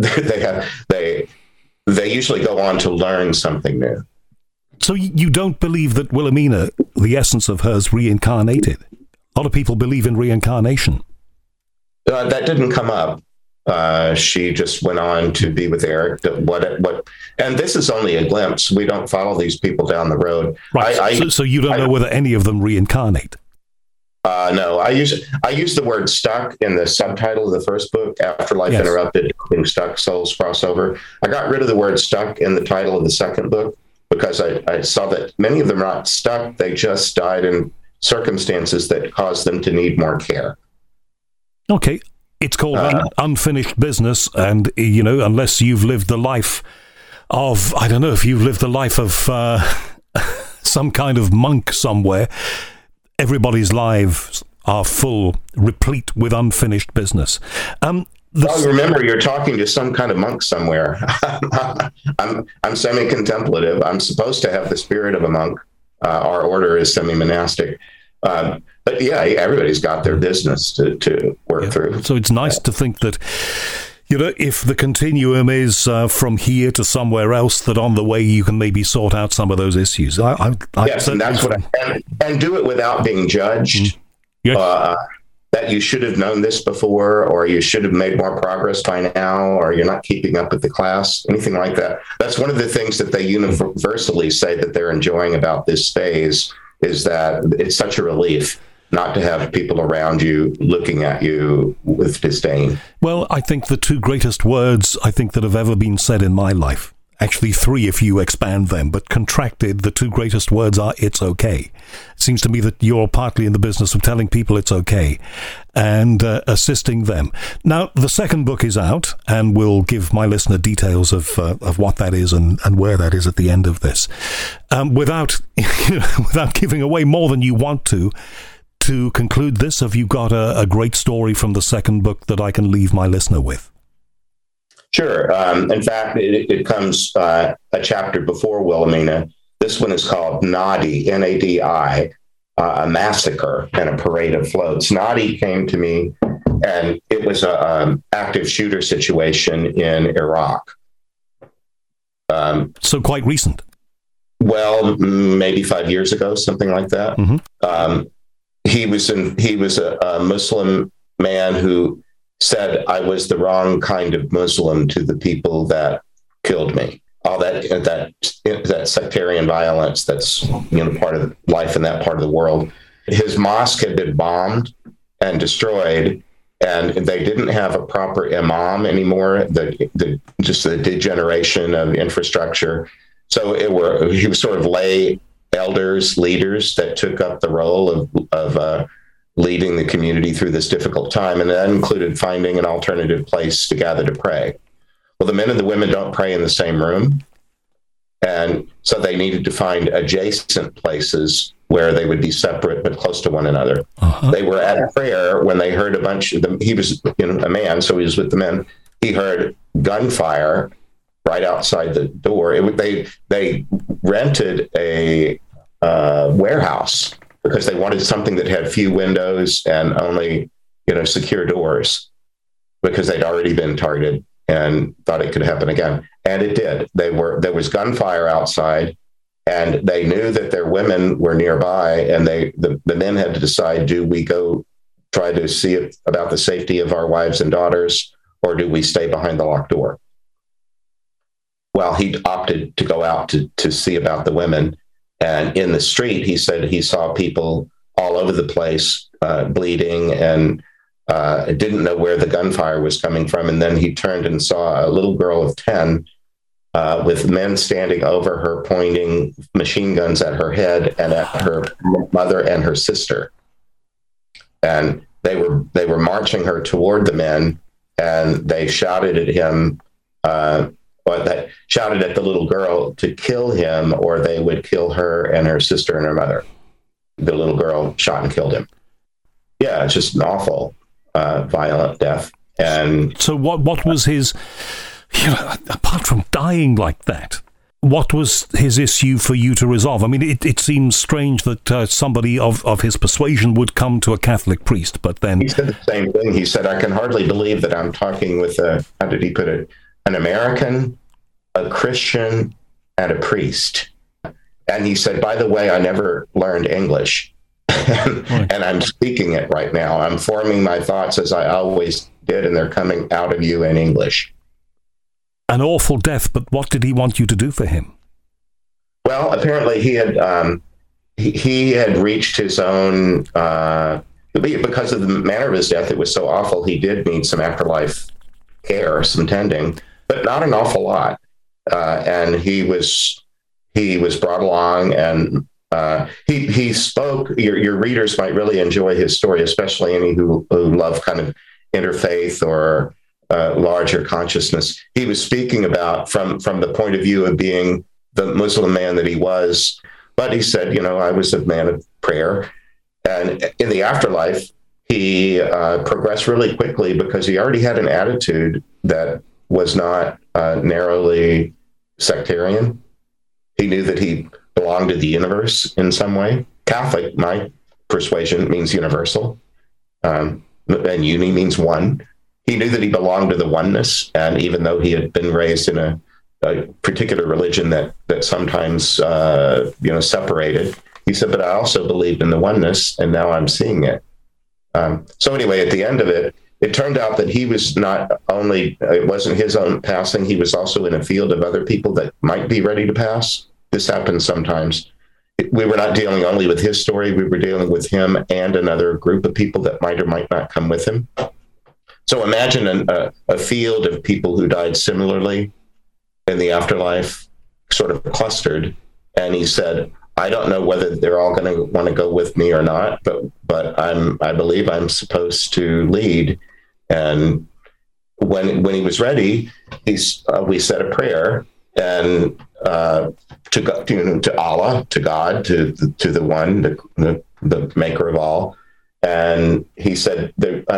They usually go on to learn something new. So you don't believe that Wilhelmina, the essence of her, is reincarnated? A lot of people believe in reincarnation. That didn't come up. She just went on to be with Eric. And this is only a glimpse. We don't follow these people down the road. Right. So you don't know whether any of them reincarnate? No. I use the word stuck in the subtitle of the first book, Afterlife Interrupted, Being Stuck, Souls Crossover. I got rid of the word stuck in the title of the second book because I saw that many of them are not stuck. They just died in circumstances that caused them to need more care. Okay. It's called unfinished business, and, unless you've lived the life of, I don't know, if you've lived the life of some kind of monk somewhere, everybody's lives are full, replete with unfinished business. Remember, you're talking to some kind of monk somewhere. I'm semi-contemplative. I'm supposed to have the spirit of a monk. Our order is semi-monastic. But yeah, everybody's got their business to work through. So it's nice to think that, if the continuum is from here to somewhere else, that on the way you can maybe sort out some of those issues. Yes, and that's and do it without being judged. That you should have known this before, or you should have made more progress by now, or you're not keeping up with the class, anything like that. That's one of the things that they universally say that they're enjoying about this phase, is that it's such a relief not to have people around you looking at you with disdain. Well, I think the two greatest words that have ever been said in my life, actually three if you expand them, but contracted, the two greatest words are, it's okay. It seems to me that you're partly in the business of telling people it's okay and assisting them. Now, the second book is out, and we'll give my listener details of what that is and where that is at the end of this. Without giving away more than you want to conclude this, have you got a great story from the second book that I can leave my listener with? Sure. In fact, it comes a chapter before Wilhelmina. This one is called Nadi, N-A-D-I, a massacre and a parade of floats. Nadi came to me, and it was an active shooter situation in Iraq. So quite recent. Well, maybe 5 years ago, something like that. Mm-hmm. He was a Muslim man who said I was the wrong kind of Muslim to the people that killed me. All that sectarian violence that's part of life in that part of the world. His mosque had been bombed and destroyed, and they didn't have a proper imam anymore. Just the degeneration of infrastructure. So he was sort of lay elders, leaders that took up the role of leading the community through this difficult time. And that included finding an alternative place to gather to pray. Well, the men and the women don't pray in the same room. And so they needed to find adjacent places where they would be separate but close to one another. Uh-huh. They were at prayer when they heard a bunch of them. He was a man, so he was with the men. He heard gunfire right outside the door. They rented a warehouse because they wanted something that had few windows and only, secure doors, because they'd already been targeted and thought it could happen again. And it did. There was gunfire outside, and they knew that their women were nearby, and the men had to decide, do we go try to see about the safety of our wives and daughters, or do we stay behind the locked door? Well, he opted to go out to see about the women. And in the street, he said he saw people all over the place bleeding, and didn't know where the gunfire was coming from. And then he turned and saw a little girl of 10 with men standing over her, pointing machine guns at her head and at her mother and her sister. And they were marching her toward the men, and they shouted at him, they shouted at the little girl to kill him, or they would kill her and her sister and her mother. The little girl shot and killed him. Yeah, it's just an awful, violent death. And so what was his apart from dying like that, what was his issue for you to resolve? I mean, it seems strange that somebody of his persuasion would come to a Catholic priest, but then... He said the same thing. He said, I can hardly believe that I'm talking with how did he put it? An American, a Christian, and a priest. And he said, by the way, I never learned English. And I'm speaking it right now. I'm forming my thoughts as I always did, and they're coming out of you in English. An awful death, but what did he want you to do for him? Well, apparently he had reached his own, because of the manner of his death, it was so awful, he did need some afterlife care, some tending, but not an awful lot. And he was brought along, and he spoke. Your readers might really enjoy his story, especially any who love kind of interfaith or larger consciousness. He was speaking about from the point of view of being the Muslim man that he was, but he said, I was a man of prayer. And in the afterlife, he progressed really quickly because he already had an attitude that was not narrowly sectarian. He knew that he belonged to the universe in some way. Catholic, my persuasion, means universal, and uni means one. He knew that he belonged to the oneness, and even though he had been raised in a particular religion that sometimes separated, he said, but I also believed in the oneness, and now I'm seeing it. So anyway, at the end of it, it turned out that he was not only, it wasn't his own passing, he was also in a field of other people that might be ready to pass. This happens sometimes. We were not dealing only with his story, we were dealing with him and another group of people that might or might not come with him. So imagine a field of people who died similarly in the afterlife, sort of clustered. And he said, I don't know whether they're all going to want to go with me or not, but I believe I'm supposed to lead. And when he was ready, we said a prayer and to Allah, to God, to the one, the maker of all. And he said,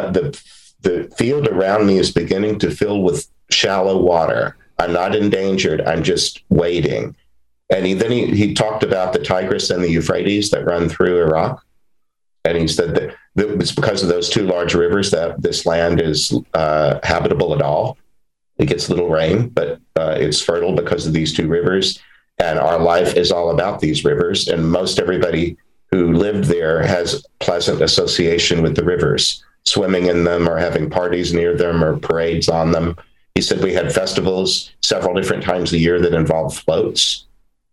the field around me is beginning to fill with shallow water. I'm not endangered. I'm just waiting. And he talked about the Tigris and the Euphrates that run through Iraq. And he said that it's because of those two large rivers that this land is habitable at all. It gets little rain, but it's fertile because of these two rivers. And our life is all about these rivers. And most everybody who lived there has pleasant association with the rivers, swimming in them or having parties near them or parades on them. He said we had festivals several different times a year that involved floats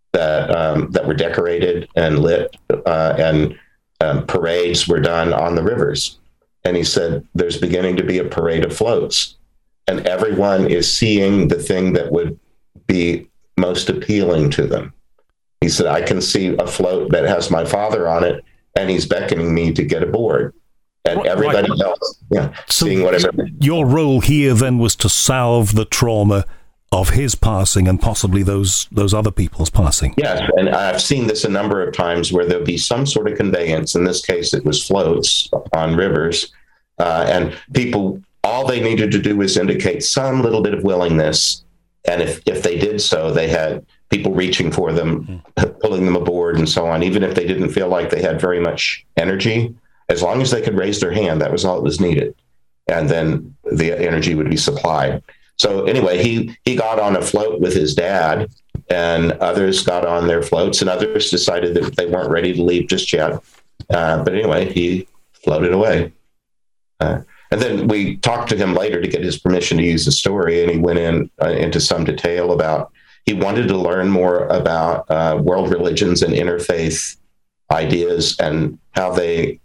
that were decorated and lit, and parades were done on the rivers. And he said there's beginning to be a parade of floats, and everyone is seeing the thing that would be most appealing to them. He said, I can see a float that has my father on it, and he's beckoning me to get aboard. And everybody else, seeing whatever. Your role here then was to salve the trauma of his passing and possibly those other people's passing. Yes, and I've seen this a number of times where there'll be some sort of conveyance. In this case, it was floats on rivers, and people, all they needed to do was indicate some little bit of willingness. And if they did so, they had people reaching for them, pulling them aboard and so on, even if they didn't feel like they had very much energy. As long as they could raise their hand, that was all that was needed. And then the energy would be supplied. So anyway, he got on a float with his dad, and others got on their floats, and others decided that they weren't ready to leave just yet. But anyway, he floated away. And then we talked to him later to get his permission to use the story, and he went into some detail about, he wanted to learn more about world religions and interfaith ideas and how they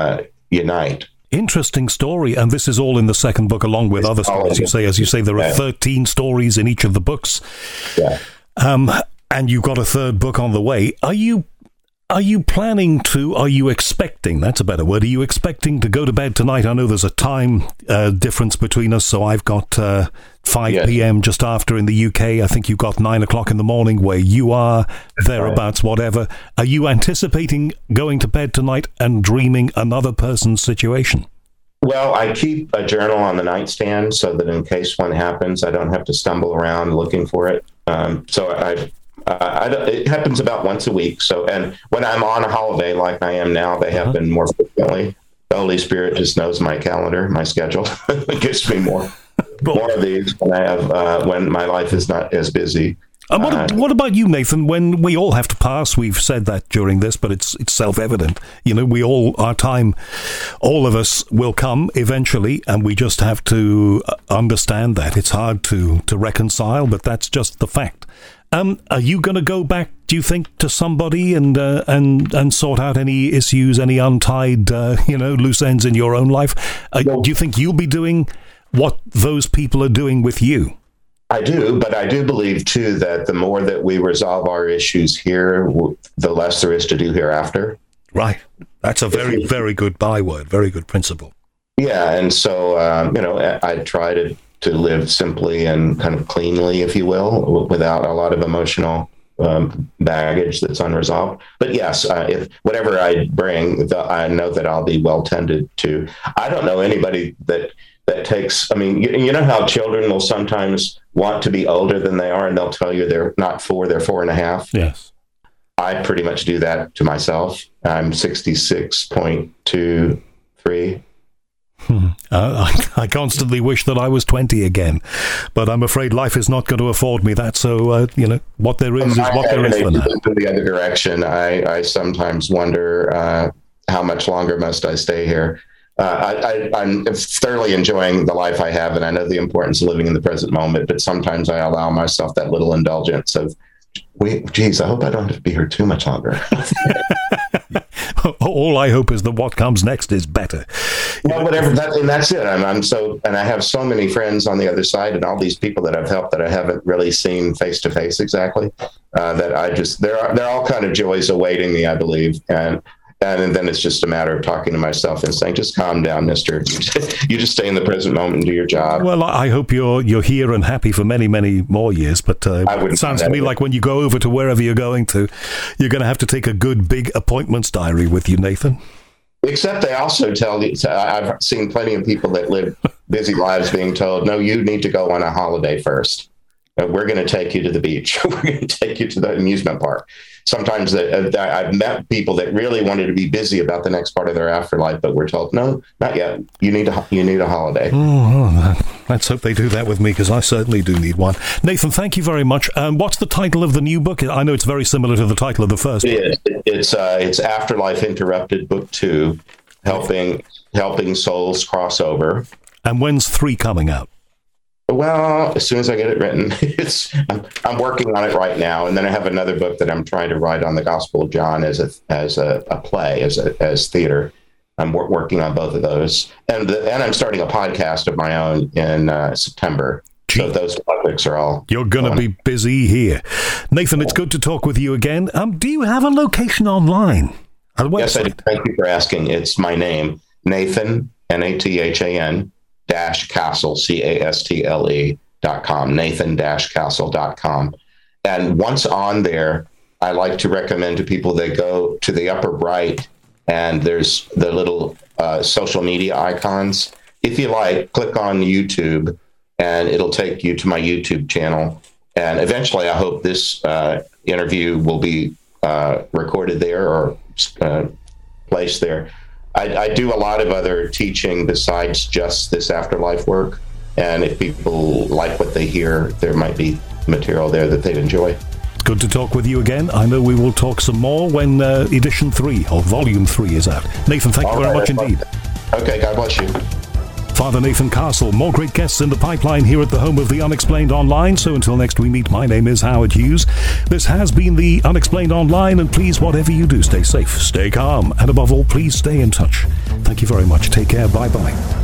unite. Interesting story, and this is all in the second book, along with other stories. As you say, there are 13 stories in each of the books. Yeah. And you've got a third book on the way. Are you expecting, that's a better word, are you expecting to go to bed tonight? I know there's a time difference between us, so I've got 5 p.m. just after in the UK. I think you've got 9 o'clock in the morning where you are, thereabouts, whatever. Are you anticipating going to bed tonight and dreaming another person's situation? Well, I keep a journal on the nightstand so that in case one happens, I don't have to stumble around looking for it. It happens about once a week. So, and when I'm on a holiday like I am now, they happen more frequently. The Holy Spirit just knows my calendar, my schedule. It gives me more of these when my life is not as busy. What about you, Nathan? When we all have to pass, we've said that during this, but it's self-evident. Our time, all of us will come eventually, and we just have to understand that. It's hard to reconcile, but that's just the fact. Are you going to go back, do you think, to somebody and sort out any issues, any untied, loose ends in your own life? Do you think you'll be doing what those people are doing with you? I do, but I do believe, too, that the more that we resolve our issues here, the less there is to do hereafter. Right. That's a very, very good byword, very good principle. Yeah, and so, I try to live simply and kind of cleanly, if you will, without a lot of emotional baggage that's unresolved. But yes, if whatever I bring, I know that I'll be well tended to. I don't know anybody that takes, you know how children will sometimes want to be older than they are, and they'll tell you they're not 4, they're 4.5. Yes. I pretty much do that to myself. I'm 66.23. I constantly wish that I was 20 again, but I'm afraid life is not going to afford me that. So, what there is what there is for now. The other direction, I sometimes wonder how much longer must I stay here. I'm thoroughly enjoying the life I have, and I know the importance of living in the present moment, but sometimes I allow myself that little indulgence of, I hope I don't have to be here too much longer. All I hope is that what comes next is better. Well, whatever, and that's it. And I have so many friends on the other side, and all these people that I've helped that I haven't really seen face to face exactly. That they're all kind of joys awaiting me, I believe, and then it's just a matter of talking to myself and saying, just calm down, mister. You just stay in the present moment and do your job. Well, I hope you're here and happy for many, many more years. But it sounds to me like when you go over to wherever you're going to, you're going to have to take a good big appointments diary with you, Nathan. Except they also tell you, I've seen plenty of people that live busy lives being told, no, you need to go on a holiday first. We're going to take you to the beach. We're going to take you to the amusement park. Sometimes I've met people that really wanted to be busy about the next part of their afterlife, but we're told, no, not yet. You need a holiday. Let's hope they do that with me, because I certainly do need one. Nathan, thank you very much. What's the title of the new book? I know it's very similar to the title of the first book. It's Afterlife Interrupted, Book 2, helping souls cross over. And when's 3 coming out? Well, as soon as I get it written, I'm working on it right now, and then I have another book that I'm trying to write on the Gospel of John as a play, as theater. I'm working on both of those, and I'm starting a podcast of my own in September. So those projects are all. You're going to be busy here, Nathan. It's good to talk with you again. Do you have a location online? Yes, I do. Thank you for asking. It's my name, Nathan, Nathan -Castle, CASTLE.com, Nathan-Castle.com. And once on there, I like to recommend to people they go to the upper right, and there's the little social media icons. If you like, click on YouTube, and it'll take you to my YouTube channel. And eventually, I hope this interview will be recorded there or placed there. I do a lot of other teaching besides just this afterlife work. And if people like what they hear, there might be material there that they'd enjoy. Good to talk with you again. I know we will talk some more when edition 3 or volume 3 is out. Nathan, thank you very much indeed. Okay, God bless you. Father Nathan Castle. More great guests in the pipeline here at the home of The Unexplained Online. So until next we meet, my name is Howard Hughes. This has been The Unexplained Online, and please, whatever you do, stay safe, stay calm, and above all, please stay in touch. Thank you very much. Take care. Bye-bye.